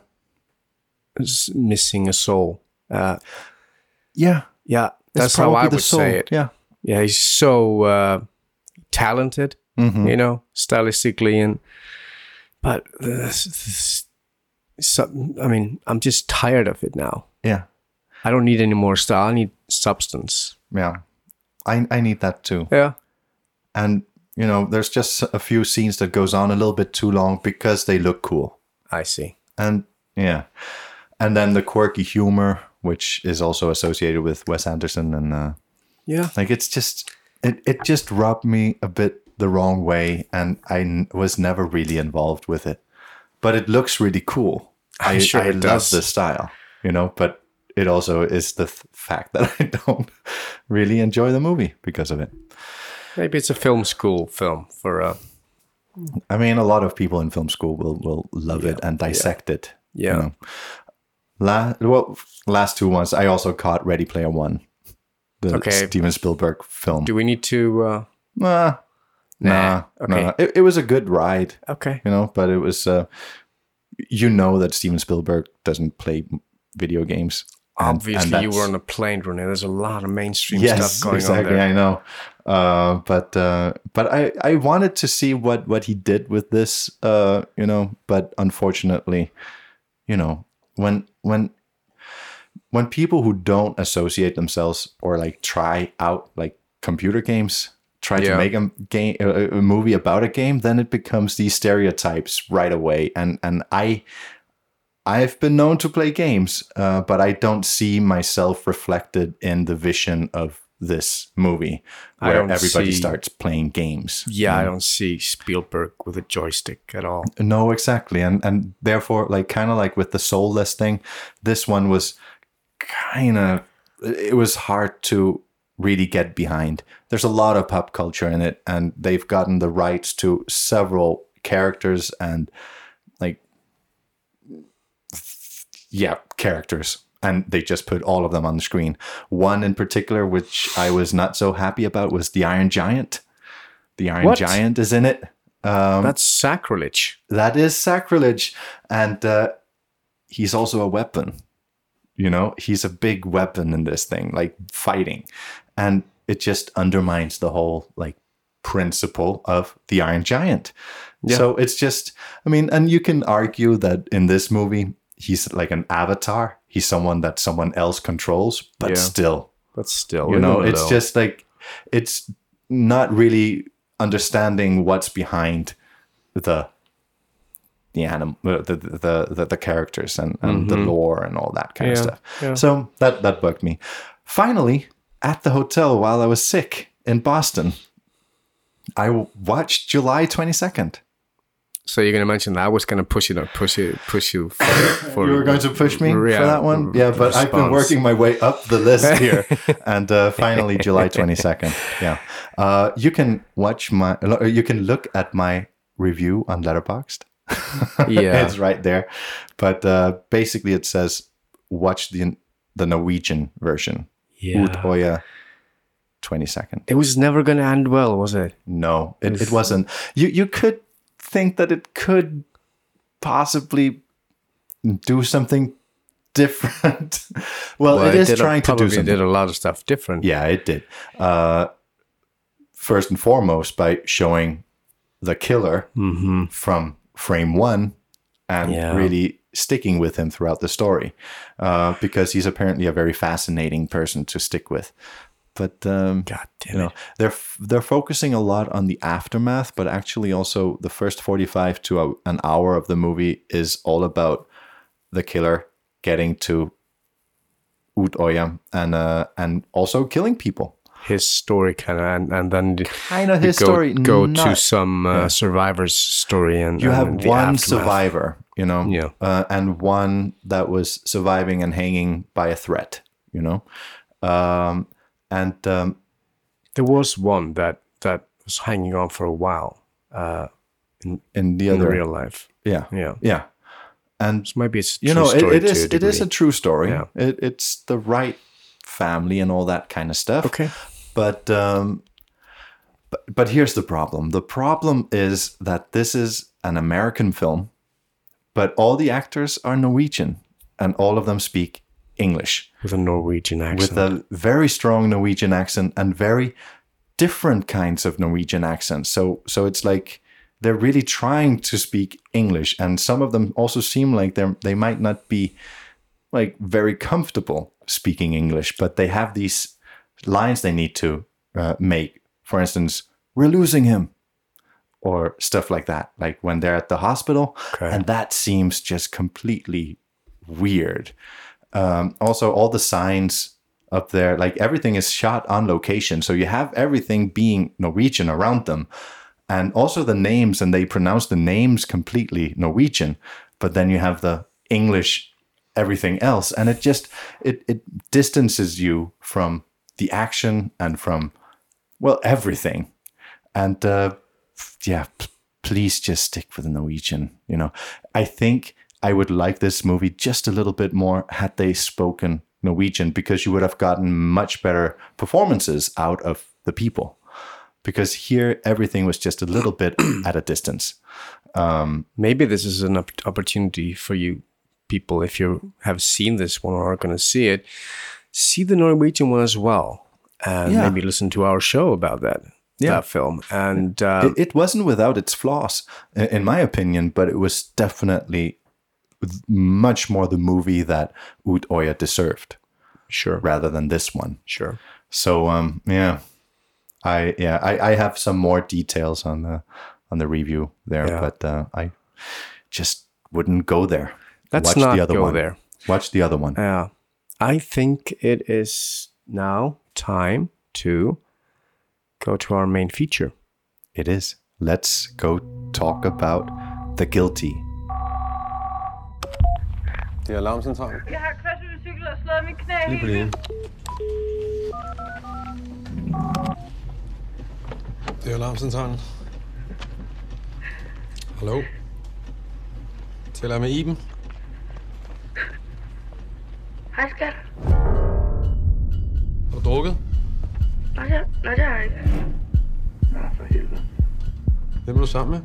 Speaker 5: is missing a soul. Uh,
Speaker 4: yeah,
Speaker 5: yeah, that's how I would
Speaker 4: soul.
Speaker 5: say it.
Speaker 4: Yeah,
Speaker 5: yeah, he's so uh, talented, mm-hmm. you know, stylistically, and but uh, so, I mean, I'm just tired of it now.
Speaker 4: Yeah,
Speaker 5: I don't need any more style. I need substance.
Speaker 4: Yeah, I I need that too.
Speaker 5: Yeah,
Speaker 4: and. You know, there's just a few scenes that goes on a little bit too long because they look cool.
Speaker 5: I see.
Speaker 4: And yeah. And then the quirky humor, which is also associated with Wes Anderson. And uh,
Speaker 5: yeah,
Speaker 4: like it's just, it, it just rubbed me a bit the wrong way. And I n- was never really involved with it. But it looks really cool.
Speaker 5: I'm
Speaker 4: I,
Speaker 5: sure
Speaker 4: I
Speaker 5: it
Speaker 4: love
Speaker 5: does.
Speaker 4: the style, you know, but it also is the th- fact that I don't really enjoy the movie because of it.
Speaker 5: Maybe it's a film school film for. Uh...
Speaker 4: I mean, a lot of people in film school will will love
Speaker 5: yeah,
Speaker 4: it and dissect
Speaker 5: yeah.
Speaker 4: it.
Speaker 5: Yeah.
Speaker 4: You know? La- well, last two ones I also caught Ready Player One, the
Speaker 5: okay.
Speaker 4: Steven Spielberg film.
Speaker 5: Do we need to? Uh...
Speaker 4: Nah,
Speaker 5: nah.
Speaker 4: nah.
Speaker 5: Okay.
Speaker 4: Nah. It, it was a good ride.
Speaker 5: Okay.
Speaker 4: You know, but it was. Uh, you know that Steven Spielberg doesn't play video games. And,
Speaker 5: Obviously,
Speaker 4: and
Speaker 5: you were on a plane, Rene. There's a lot of mainstream
Speaker 4: yes,
Speaker 5: stuff going
Speaker 4: exactly,
Speaker 5: on there.
Speaker 4: I know. Uh, but uh, but I, I wanted to see what, what he did with this, uh, you know. But unfortunately, you know, when when when people who don't associate themselves or like try out like computer games, try
Speaker 5: Yeah.
Speaker 4: to make a game a, a movie about a game, then it becomes these stereotypes right away. And and I. I've been known to play games, uh, but I don't see myself reflected in the vision of this movie
Speaker 5: I
Speaker 4: where
Speaker 5: don't
Speaker 4: everybody
Speaker 5: see-
Speaker 4: starts playing games.
Speaker 5: Yeah, I don't see Spielberg with a joystick at all.
Speaker 4: No, exactly. And and therefore, like kind of like with the soulless thing, this one was kind of, it was hard to really get behind. There's a lot of pop culture in it, and they've gotten the rights to several characters and like, yeah, characters. And they just put all of them on the screen. One in particular, which I was not so happy about, was the Iron Giant. The Iron
Speaker 5: What?
Speaker 4: Giant is in it. Um,
Speaker 5: That's sacrilege.
Speaker 4: that is sacrilege. And uh, he's also a weapon. You know, he's a big weapon in this thing, like fighting. And it just undermines the whole like principle of the Iron Giant. Yeah. So it's just, I mean, and you can argue that in this movie, he's like an avatar. He's someone that someone else controls, but yeah. still.
Speaker 5: But still.
Speaker 4: You know, it's just like, it's not really understanding what's behind the the animal, the the the, the characters and, and mm-hmm. the lore and all that kind yeah. of stuff. Yeah. So that that bugged me. Finally, at the hotel while I was sick in Boston, I watched July twenty-second.
Speaker 5: So you're going to mention that I was going to push you, push you, push you. For, for
Speaker 4: you were going to push me
Speaker 5: yeah,
Speaker 4: for that one, yeah. But response. I've been working my way up the list here, and uh, finally July twenty-second. Yeah, uh, you can watch my, you can look at my review on Letterboxd. Yeah, it's right there. But uh, basically, it says watch the the Norwegian version.
Speaker 5: Yeah,
Speaker 4: Utøya twenty-second.
Speaker 5: It was never going to end well, was it?
Speaker 4: No, it, it wasn't. You you could think that it could possibly do something different. well,
Speaker 5: well,
Speaker 4: it is
Speaker 5: it
Speaker 4: trying
Speaker 5: a,
Speaker 4: to do something.
Speaker 5: It did a lot of stuff different.
Speaker 4: Yeah, it did. Uh, first and foremost, by showing the killer
Speaker 5: mm-hmm.
Speaker 4: from frame one and
Speaker 5: yeah.
Speaker 4: really sticking with him throughout the story, uh, because he's apparently a very fascinating person to stick with. But um,
Speaker 5: God damn
Speaker 4: you know,
Speaker 5: it.
Speaker 4: they're they're focusing a lot on the aftermath, but actually also the first forty-five to a, an hour of the movie is all about the killer getting to Utøya and uh, and also killing people.
Speaker 5: His story kind of, and, and then
Speaker 4: kind of his
Speaker 5: go,
Speaker 4: story.
Speaker 5: Go
Speaker 4: not,
Speaker 5: to some uh,
Speaker 4: yeah.
Speaker 5: survivor's story, and
Speaker 4: you
Speaker 5: and
Speaker 4: have
Speaker 5: the
Speaker 4: one
Speaker 5: aftermath.
Speaker 4: survivor, you know,
Speaker 5: yeah,
Speaker 4: uh, and one that was surviving and hanging by a threat, you know. Um, And um,
Speaker 5: there was one that, that was hanging on for a while uh, in,
Speaker 4: in the
Speaker 5: in
Speaker 4: other
Speaker 5: real life.
Speaker 4: Yeah,
Speaker 5: yeah,
Speaker 4: yeah. And
Speaker 5: so maybe it's a
Speaker 4: you
Speaker 5: true
Speaker 4: know it,
Speaker 5: story
Speaker 4: it is
Speaker 5: to a
Speaker 4: it is a true story.
Speaker 5: Yeah.
Speaker 4: It, it's the right family and all that kind of stuff.
Speaker 5: Okay,
Speaker 4: but um, but but here's the problem. The problem is that this is an American film, but all the actors are Norwegian, and all of them speak English.
Speaker 5: With a Norwegian accent.
Speaker 4: With a very strong Norwegian accent and very different kinds of Norwegian accents. So so it's like they're really trying to speak English, and some of them also seem like they they might not be like very comfortable speaking English, but they have these lines they need to uh, make. For instance, we're losing him, or stuff like that. Like when they're at the hospital,
Speaker 5: okay.
Speaker 4: and that seems just completely weird. Um, also, all the signs up there, like everything is shot on location. So you have everything being Norwegian around them. And also the names, and they pronounce the names completely Norwegian. But then you have the English, everything else. And it just, it, it distances you from the action and from, well, everything. And uh, yeah, p- please just stick with the Norwegian. You know, I think I would like this movie just a little bit more had they spoken Norwegian, because you would have gotten much better performances out of the people. Because here, everything was just a little bit at a distance. Um,
Speaker 5: Maybe this is an op- opportunity for you people, if you have seen this one or are going to see it, see the Norwegian one as well. And yeah. maybe listen to our show about that. Yeah. That film. And uh,
Speaker 4: it, it wasn't without its flaws, in my opinion, but it was definitely much more the movie that Utøya deserved,
Speaker 5: sure,
Speaker 4: rather than this one.
Speaker 5: Sure.
Speaker 4: So um, yeah, I yeah I, I have some more details on the on the review there, yeah. but uh, I just wouldn't go there.
Speaker 5: Let's
Speaker 4: Watch
Speaker 5: not
Speaker 4: the other
Speaker 5: go
Speaker 4: one.
Speaker 5: there.
Speaker 4: Watch the other one.
Speaker 5: Yeah, I think it is now time to go to our main feature.
Speaker 4: It is. Let's go talk about The Guilty.
Speaker 6: Det er alarmcentralen.
Speaker 3: Jeg har kørt ud i cykel og slået mit knæ.
Speaker 6: Lige på det ene. Det er alarmcentralen. Hallo? Taler jeg med Iben?
Speaker 3: Hej, skat.
Speaker 6: Har du drukket?
Speaker 3: Nej, det, nej, det har jeg ikke.
Speaker 6: Ja, for helvede. Hvem er du sammen med?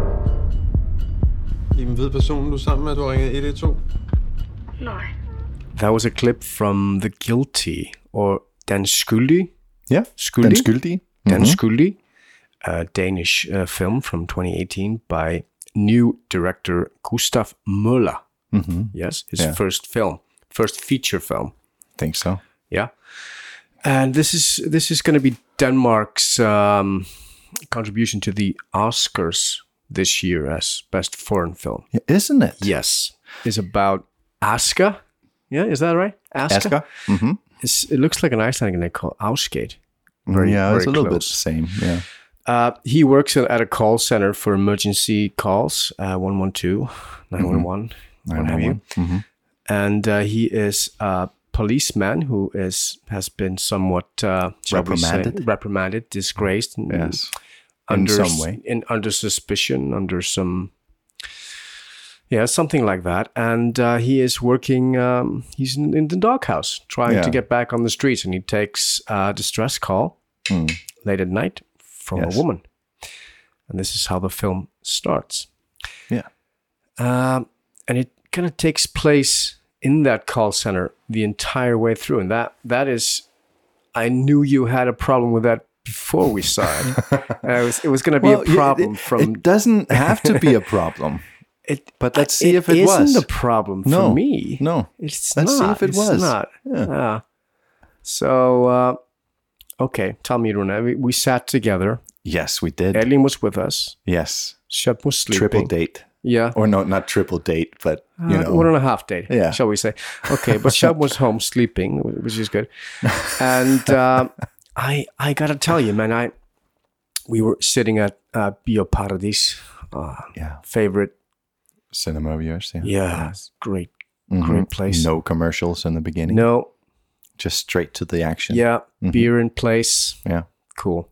Speaker 6: Iben, ved personen, du er sammen med, at du har ringet et et to?
Speaker 3: Nej.
Speaker 5: That was a clip from The Guilty, or Den Skyldig.
Speaker 4: Yeah,
Speaker 5: Skyldig?
Speaker 4: Den Skyldig.
Speaker 5: Den
Speaker 4: Mhm.
Speaker 5: Skyldig, a Danish uh, film from twenty eighteen by new director Gustav Møller.
Speaker 4: Mhm.
Speaker 5: Yes, his
Speaker 4: Yeah.
Speaker 5: first film, first feature film.
Speaker 4: Think so.
Speaker 5: Yeah, and this is this is going to be Denmark's um, contribution to the Oscars this year as best foreign film.
Speaker 4: Yeah, isn't it?
Speaker 5: Yes, it's about Asger. Yeah, is that right?
Speaker 4: Asger. Mm-hmm.
Speaker 5: It's, it looks like an Icelandic name called Ausgate. Very,
Speaker 4: yeah, it's
Speaker 5: very
Speaker 4: a little bit
Speaker 5: close.
Speaker 4: the same. Yeah.
Speaker 5: Uh, he works at at a call center for emergency calls, uh, one one two, nine one one, what have you.
Speaker 4: Mm-hmm.
Speaker 5: And uh, he is a policeman who is has been somewhat uh, shall we say,
Speaker 4: Reprimanded?
Speaker 5: reprimanded, disgraced, and
Speaker 4: Yes. In
Speaker 5: under
Speaker 4: some way.
Speaker 5: in under suspicion, under some yeah, something like that. And uh, he is working. Um, he's in, in the doghouse, trying
Speaker 4: Yeah.
Speaker 5: to get back on the streets, and he takes a distress call late at night from
Speaker 4: Yes.
Speaker 5: a woman. And this is how the film starts.
Speaker 4: Yeah.
Speaker 5: Um, and it kind of takes place in that call center the entire way through. And that that is, I knew you had a problem with that before we saw it. uh, it was, it was going to be
Speaker 4: Well,
Speaker 5: a problem
Speaker 4: it,
Speaker 5: from...
Speaker 4: It doesn't have to be a problem.
Speaker 5: It,
Speaker 4: But let's see if it
Speaker 5: isn't
Speaker 4: was.
Speaker 5: a problem for
Speaker 4: No,
Speaker 5: me.
Speaker 4: no.
Speaker 5: It's
Speaker 4: Let's see
Speaker 5: not.
Speaker 4: if it
Speaker 5: It's
Speaker 4: was.
Speaker 5: not.
Speaker 4: Yeah.
Speaker 5: Ah. So, uh, okay, tell me, Rune, we, we sat together.
Speaker 4: Yes, we did.
Speaker 5: Elin was with us.
Speaker 4: Yes.
Speaker 5: Shep was sleeping.
Speaker 4: Triple date.
Speaker 5: Yeah.
Speaker 4: Or no, not triple date, but, you
Speaker 5: Uh,
Speaker 4: know.
Speaker 5: one and a half date,
Speaker 4: Yeah.
Speaker 5: shall we say. Okay, but Shep was home sleeping, which is good. And uh, I I gotta tell you, man, I we were sitting at uh, Bioparadis, uh,
Speaker 4: Yeah.
Speaker 5: favorite.
Speaker 4: Cinema of yours. Yeah.
Speaker 5: Yeah, it's great,
Speaker 4: Mhm.
Speaker 5: great place.
Speaker 4: No commercials in the beginning.
Speaker 5: No,
Speaker 4: Just straight to the action.
Speaker 5: yeah, beer in place.
Speaker 4: Yeah.
Speaker 5: Cool.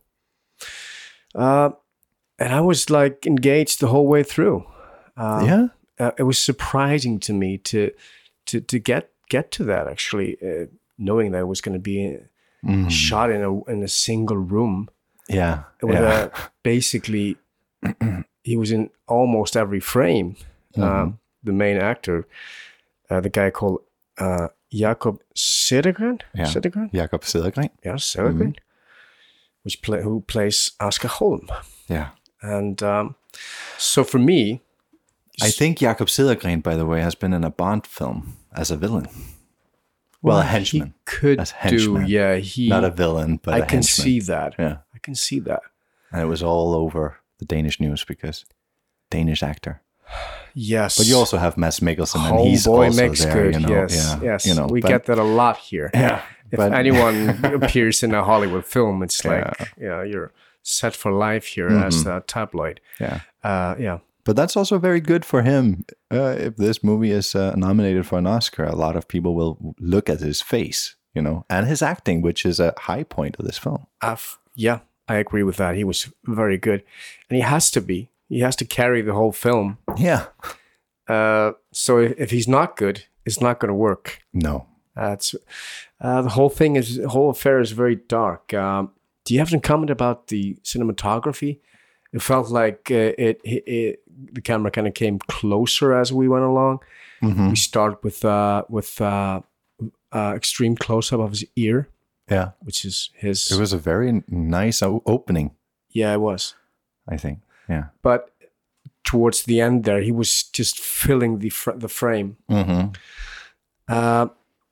Speaker 5: Uh, and I was like engaged the whole way through. Uh,
Speaker 4: yeah.
Speaker 5: uh, it was surprising to me to to to get get to that actually, uh, knowing that it was going to be
Speaker 4: Mm.
Speaker 5: shot in a in a single room.
Speaker 4: Yeah.
Speaker 5: With
Speaker 4: Yeah.
Speaker 5: uh, basically, he was in almost every frame.
Speaker 4: Mm-hmm.
Speaker 5: Um, the main actor, uh, the guy called uh, Jakob Cedergren.
Speaker 4: Yeah.
Speaker 5: Cedergren.
Speaker 4: Jakob Cedergren.
Speaker 5: Yeah, Cedergren. Which play who plays Asger Holm.
Speaker 4: Yeah.
Speaker 5: And um, so for me,
Speaker 4: I think Jakob Cedergren, by the way, has been in a Bond film as a villain. Well, a henchman.
Speaker 5: he could
Speaker 4: As henchman.
Speaker 5: do, yeah, he.
Speaker 4: Not a villain, but
Speaker 5: I
Speaker 4: a
Speaker 5: can
Speaker 4: henchman.
Speaker 5: see that.
Speaker 4: Yeah.
Speaker 5: I can see that.
Speaker 4: And it was all over the Danish news because Danish actor.
Speaker 5: Yes,
Speaker 4: But you also have Mads Mikkelsen, and he's
Speaker 5: Homeboy
Speaker 4: also
Speaker 5: makes
Speaker 4: there.
Speaker 5: good.
Speaker 4: You know,
Speaker 5: yes,
Speaker 4: yeah,
Speaker 5: yes.
Speaker 4: You know,
Speaker 5: we
Speaker 4: but-
Speaker 5: get that a lot here.
Speaker 4: Yeah,
Speaker 5: If
Speaker 4: but-
Speaker 5: anyone appears in a Hollywood film, it's like, yeah, you're set for life here as a tabloid.
Speaker 4: Yeah.
Speaker 5: Uh, yeah.
Speaker 4: But that's also very good for him. Uh, if this movie is uh, nominated for an Oscar, a lot of people will look at his face, you know, and his acting, which is a high point of this film.
Speaker 5: I've, yeah, I agree with that. He was very good, and he has to be. He has to carry the whole film.
Speaker 4: Yeah.
Speaker 5: Uh, so if, if he's not good, it's not going to work.
Speaker 4: No.
Speaker 5: That's uh, the whole thing is the whole affair is very dark. Um, do you have any comment about the cinematography? It felt like uh, it, it, it the camera kind of came closer as we went along.
Speaker 4: Mm-hmm.
Speaker 5: We start with uh, with uh, uh, extreme close up of his ear,
Speaker 4: Yeah.
Speaker 5: which is his.
Speaker 4: It was a very nice o- opening,
Speaker 5: yeah, it was.
Speaker 4: I think. Yeah.
Speaker 5: But towards the end, there he was just filling the fr- the frame.
Speaker 4: Mm-hmm.
Speaker 5: Uh,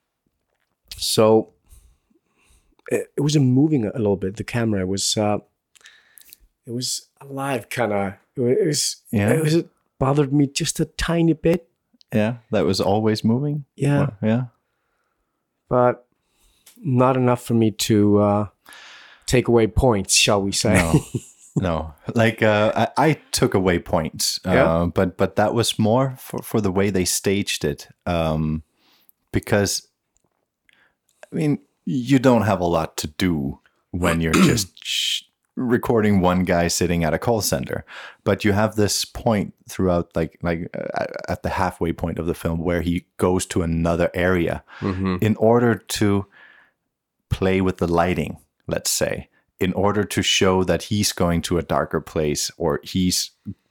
Speaker 5: so it, it was a moving a little bit. The camera was uh, it was alive, kind of. It was
Speaker 4: Yeah.
Speaker 5: It was it bothered me just a tiny bit.
Speaker 4: Yeah. That was always moving.
Speaker 5: Yeah,
Speaker 4: Well, yeah.
Speaker 5: but not enough for me to uh, take away points, shall we say?
Speaker 4: No. No, like uh, I, I took away points, uh,
Speaker 5: Yeah.
Speaker 4: but but that was more for, for the way they staged it, um, because I mean you don't have a lot to do when you're just sh- recording one guy sitting at a call center, but you have this point throughout, like like uh, at the halfway point of the film where he goes to another area in order to play with the lighting, let's say. In order to show that he's going to a darker place or he's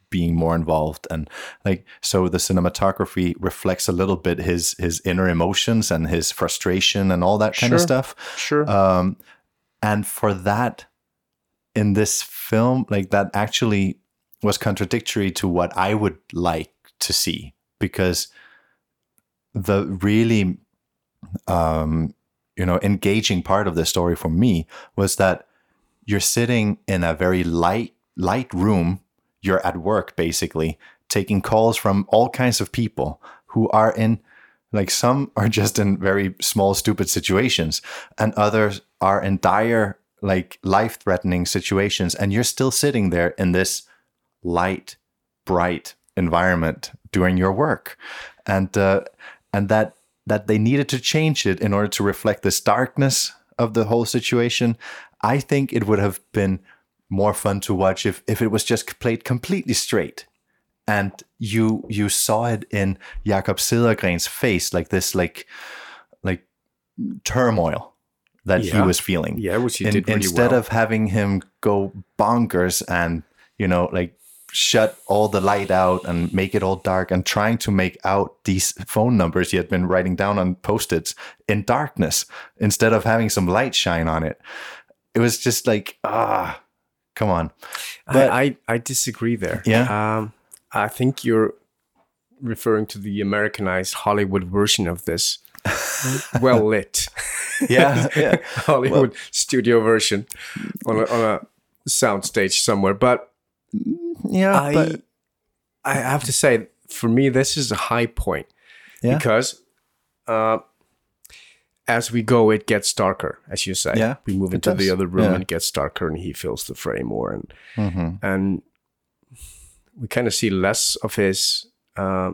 Speaker 4: being more involved, and like so the cinematography reflects a little bit his his inner emotions and his frustration and all that kind
Speaker 5: Sure.
Speaker 4: of stuff.
Speaker 5: Sure.
Speaker 4: Um, and for that, in this film, like that actually was contradictory to what I would like to see, because the really um, you know engaging part of the story for me was that you're sitting in a very light light room. You're at work basically, taking calls from all kinds of people who are in, like, some are just in very small stupid situations, and others are in dire, like, life-threatening situations, and you're still sitting there in this light, bright environment doing your work, and uh, and that that they needed to change it in order to reflect this darkness of the whole situation. I think it would have been more fun to watch if, if it was just played completely straight, and you you saw it in Jakob Cedergren's face, like this like like turmoil that
Speaker 5: Yeah.
Speaker 4: he was feeling.
Speaker 5: Yeah, which he
Speaker 4: In-
Speaker 5: did really
Speaker 4: instead
Speaker 5: well.
Speaker 4: of having him go bonkers and, you know, like shut all the light out and make it all dark, and trying to make out these phone numbers he had been writing down on Post-its in darkness instead of having some light shine on it. It was just like, ah, come on. But
Speaker 5: I, I I disagree there.
Speaker 4: Yeah?
Speaker 5: Um, I think you're referring to the Americanized Hollywood version of this. Well lit.
Speaker 4: yeah, yeah.
Speaker 5: Hollywood studio version on a, on a soundstage somewhere. But
Speaker 4: Yeah,
Speaker 5: I
Speaker 4: but
Speaker 5: I have to say, for me, this is a high point.
Speaker 4: Yeah.
Speaker 5: Because uh, as we go, it gets darker, as you say.
Speaker 4: Yeah,
Speaker 5: We move
Speaker 4: it
Speaker 5: into the
Speaker 4: does.
Speaker 5: other room
Speaker 4: Yeah.
Speaker 5: and it gets darker, and he feels the fray more. And
Speaker 4: Mhm.
Speaker 5: and we kind of see less of his... Uh,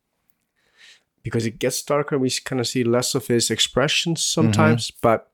Speaker 5: because it gets darker, we kind of see less of his expressions sometimes.
Speaker 4: Mm-hmm.
Speaker 5: But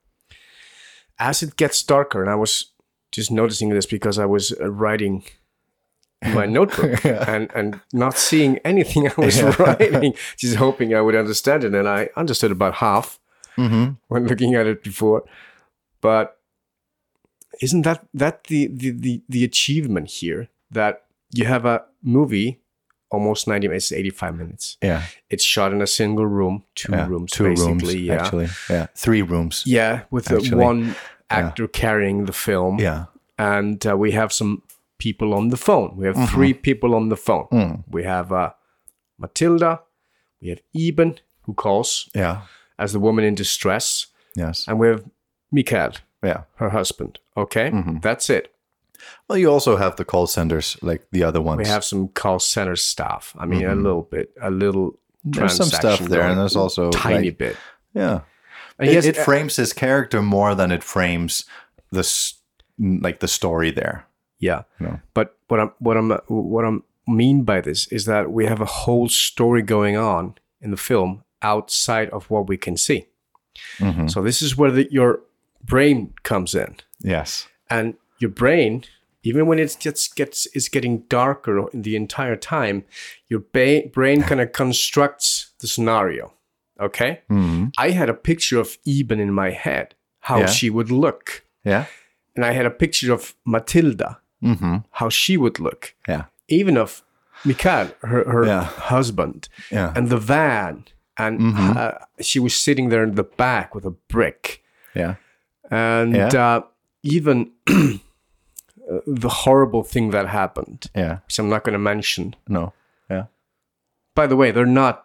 Speaker 5: as it gets darker, and I was just noticing this because I was uh, writing my notebook and, and not seeing anything I was
Speaker 4: Yeah.
Speaker 5: writing, just hoping I would understand it. And I understood about half
Speaker 4: Mhm.
Speaker 5: when looking at it before. But isn't that that the, the, the, the achievement here? That you have a movie, almost ninety minutes, eighty-five minutes.
Speaker 4: yeah,
Speaker 5: It's shot in a single room, two
Speaker 4: yeah.
Speaker 5: rooms,
Speaker 4: two
Speaker 5: basically.
Speaker 4: rooms
Speaker 5: yeah.
Speaker 4: actually. Yeah, three rooms.
Speaker 5: Yeah, with the
Speaker 4: Actually,
Speaker 5: one actor carrying the film.
Speaker 4: Yeah,
Speaker 5: And uh, we have some people on the phone. We have three people on the phone.
Speaker 4: Mm.
Speaker 5: We have uh, Matilda, we have Eben, who calls
Speaker 4: yeah,
Speaker 5: as the woman in distress,
Speaker 4: yes,
Speaker 5: and we have Mikael,
Speaker 4: yeah.
Speaker 5: her husband. Okay,
Speaker 4: Mhm.
Speaker 5: that's it.
Speaker 4: Well, you also have the call centers, like the other ones.
Speaker 5: We have some call center staff. I mean, a little bit, a little
Speaker 4: There's some stuff
Speaker 5: transaction
Speaker 4: there, and
Speaker 5: going,
Speaker 4: there's also
Speaker 5: tiny
Speaker 4: like-
Speaker 5: bit.
Speaker 4: Yeah,
Speaker 5: And
Speaker 4: it,
Speaker 5: he has-
Speaker 4: it frames his character more than it frames the s- like the story there.
Speaker 5: Yeah,
Speaker 4: No.
Speaker 5: but what I'm what I'm what I'm mean by this is that we have a whole story going on in the film outside of what we can see.
Speaker 4: Mm-hmm.
Speaker 5: So this is where the, your brain comes in,
Speaker 4: Yes.
Speaker 5: and your brain, even when it just gets is getting darker in the entire time, your ba- brain kind of constructs the scenario. Okay,
Speaker 4: Mm-hmm.
Speaker 5: I had a picture of Eben in my head, how
Speaker 4: Yeah.
Speaker 5: she would look,
Speaker 4: Yeah.
Speaker 5: and I had a picture of Matilda,
Speaker 4: Mm-hmm.
Speaker 5: how she would look.
Speaker 4: Yeah.
Speaker 5: Even of Mikael, her, her
Speaker 4: Yeah.
Speaker 5: husband,
Speaker 4: Yeah.
Speaker 5: and the van, and
Speaker 4: Mhm.
Speaker 5: uh, she was sitting there in the back with a brick,
Speaker 4: Yeah.
Speaker 5: and
Speaker 4: Yeah.
Speaker 5: uh, even uh, the horrible thing that happened,
Speaker 4: Yeah.
Speaker 5: which I'm not going to mention.
Speaker 4: No. Yeah.
Speaker 5: By the way, they're not.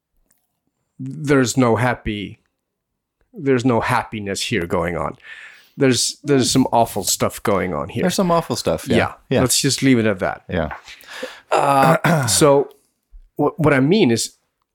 Speaker 5: There's no happy. There's no happiness here going on. There's there's some awful stuff going on here.
Speaker 4: There's some awful stuff. Yeah.
Speaker 5: yeah.
Speaker 4: Yeah.
Speaker 5: Let's just leave it at that.
Speaker 4: Yeah.
Speaker 5: So, what what I mean is,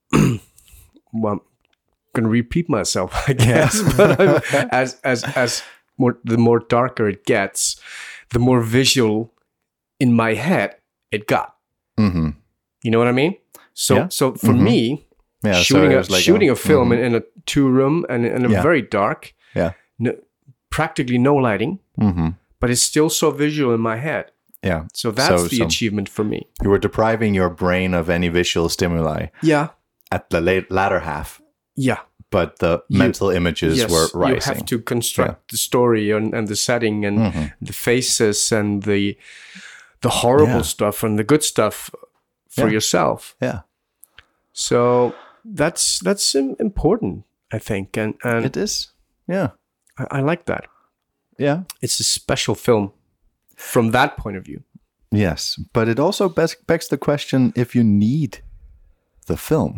Speaker 5: well, I'm going to repeat myself, I guess. But I'm, as as as more the more darker it gets, the more visual in my head it got.
Speaker 4: Mm-hmm.
Speaker 5: You know what I mean? So
Speaker 4: Yeah.
Speaker 5: so for me,
Speaker 4: Yeah.
Speaker 5: shooting
Speaker 4: so
Speaker 5: a
Speaker 4: it's like
Speaker 5: shooting a, film
Speaker 4: mhm.
Speaker 5: in, in a two room and in a
Speaker 4: Yeah.
Speaker 5: very dark,
Speaker 4: Yeah.
Speaker 5: no, practically no lighting,
Speaker 4: Mm-hmm.
Speaker 5: but it's still so visual in my head.
Speaker 4: Yeah.
Speaker 5: So that's
Speaker 4: So-
Speaker 5: the
Speaker 4: so-
Speaker 5: achievement for me.
Speaker 4: You were depriving your brain of any visual stimuli
Speaker 5: Yeah,
Speaker 4: at the late, latter half,
Speaker 5: yeah.
Speaker 4: but the
Speaker 5: You-
Speaker 4: mental images
Speaker 5: Yes,
Speaker 4: were rising.
Speaker 5: you have to construct the story and, and the setting and
Speaker 4: Mhm.
Speaker 5: the faces and the the horrible
Speaker 4: Yeah.
Speaker 5: stuff and the good stuff for
Speaker 4: Yeah.
Speaker 5: yourself.
Speaker 4: Yeah.
Speaker 5: So that's that's im- important, I think, and and
Speaker 4: It is. Yeah.
Speaker 5: I, I like that.
Speaker 4: Yeah.
Speaker 5: It's a special film from that point of view.
Speaker 4: Yes, but it also begs, begs the question if you need the film,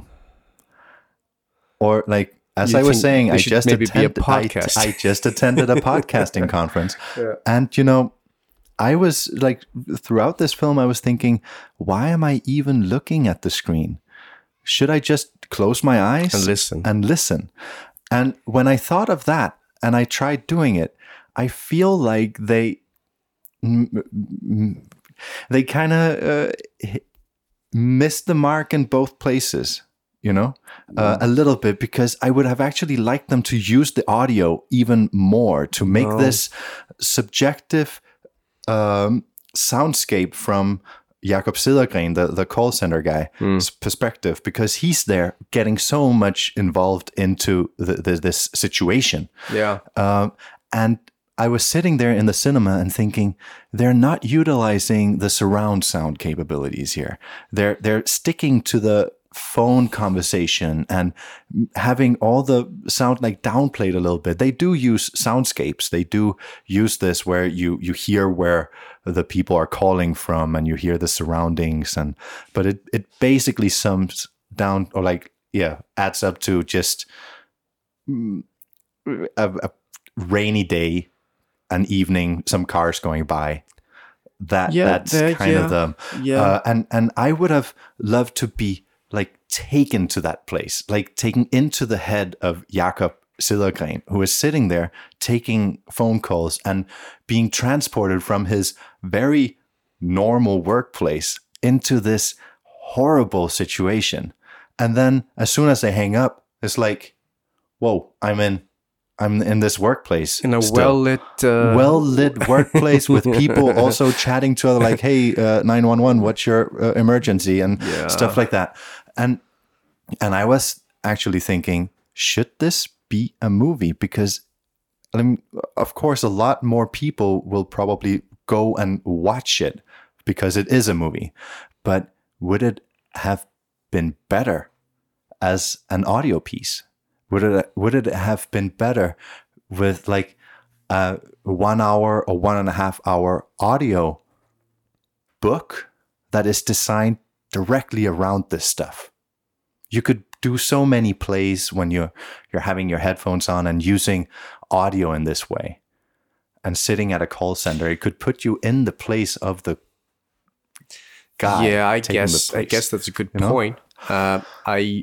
Speaker 4: or like as
Speaker 5: You
Speaker 4: I was
Speaker 5: think
Speaker 4: saying,
Speaker 5: we
Speaker 4: I
Speaker 5: should
Speaker 4: just
Speaker 5: maybe be a
Speaker 4: attended. I,
Speaker 5: podcast.
Speaker 4: I just attended a podcasting conference, and you know, I was like throughout this film, I was thinking, why am I even looking at the screen? Should I just close my eyes
Speaker 5: And listen.
Speaker 4: And listen? And when I thought of that, and I tried doing it, I feel like they. They kind of uh, missed the mark in both places, you know, uh, a little bit, because I would have actually liked them to use the audio even more to make
Speaker 5: No.
Speaker 4: this subjective um, soundscape from Jakob Cedergren, the, the call center guy's perspective, because he's there getting so much involved into the, the, this situation.
Speaker 5: Yeah.
Speaker 4: Um, and I was sitting there in the cinema and thinking, they're not utilizing the surround sound capabilities here. They're they're sticking to the phone conversation and having all the sound like downplayed a little bit. They do use soundscapes. They do use this where you you hear where the people are calling from and you hear the surroundings, and but it it basically sums down, or like yeah adds up to just mm, a, a rainy day. An evening, some cars going by. That
Speaker 5: Yeah,
Speaker 4: that's
Speaker 5: there-
Speaker 4: kind
Speaker 5: yeah,
Speaker 4: of the
Speaker 5: yeah.
Speaker 4: uh, and and I would have loved to be like taken to that place, like taken into the head of Jakob Cedergren, who is sitting there taking phone calls and being transported from his very normal workplace into this horrible situation. And then as soon as they hang up, it's like, whoa, I'm in. I'm in this workplace
Speaker 5: In a
Speaker 4: still.
Speaker 5: well lit, uh,
Speaker 4: well lit workplace with people also chatting to other, like, "Hey, uh, nine one one, what's your uh, emergency?" and
Speaker 5: Yeah.
Speaker 4: stuff like that. And and I was actually thinking, should this be a movie? Because I mean, of course, a lot more people will probably go and watch it because it is a movie. But would it have been better as an audio piece? Would it would it have been better with like a one hour or one and a half hour audio book that is designed directly around this stuff? You could do so many plays when you're you're having your headphones on and using audio in this way, and sitting at a call center. It could put you in the place of the guy.
Speaker 5: Yeah, I
Speaker 4: taking the
Speaker 5: guess I
Speaker 4: place.
Speaker 5: guess that's a good
Speaker 4: you know?
Speaker 5: point. Uh, I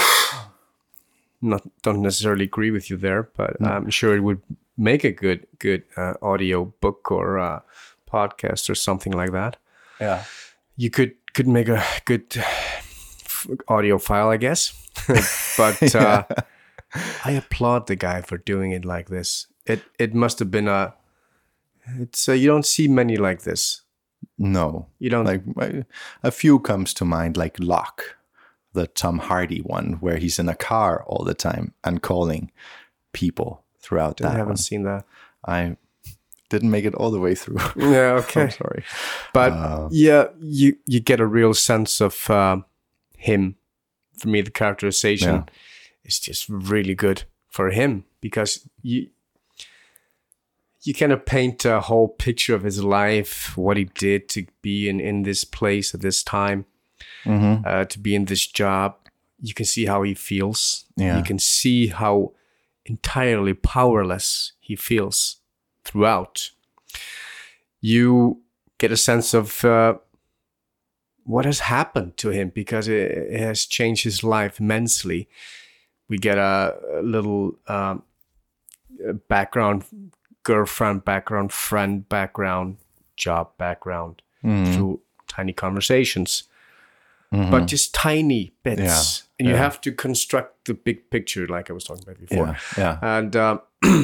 Speaker 5: not don't necessarily agree with you there, but I'm sure it would make a good good uh, audio book or uh, podcast or something like that.
Speaker 4: Yeah.
Speaker 5: You could could make a good f- audio file, I guess. But uh, I applaud the guy for doing it like this. It it must have been a. It's uh, you don't see many like this.
Speaker 4: No.
Speaker 5: You don't
Speaker 4: Like I- a few comes to mind, like Locke, the Tom Hardy one, where he's in a car all the time and calling people throughout
Speaker 5: I
Speaker 4: that
Speaker 5: haven't
Speaker 4: one.
Speaker 5: seen that.
Speaker 4: I didn't make it all the way through.
Speaker 5: Yeah, okay.
Speaker 4: I'm sorry.
Speaker 5: But
Speaker 4: Uh,
Speaker 5: yeah, you you get a real sense of uh, him. For me, the characterization
Speaker 4: Yeah.
Speaker 5: is just really good for him, because you you kind of paint a whole picture of his life, what he did to be in, in this place at this time,
Speaker 4: mhm.
Speaker 5: uh, to be in this job. You can see how he feels.
Speaker 4: Yeah.
Speaker 5: You can see how entirely powerless he feels throughout. You get a sense of uh, what has happened to him, because it, it has changed his life immensely. We get a, a little um, background, girlfriend background, friend background, job background through tiny conversations. But just tiny bits.
Speaker 4: Yeah,
Speaker 5: And you
Speaker 4: yeah.
Speaker 5: have to construct the big picture, like I was talking about before.
Speaker 4: Yeah. Yeah.
Speaker 5: And um,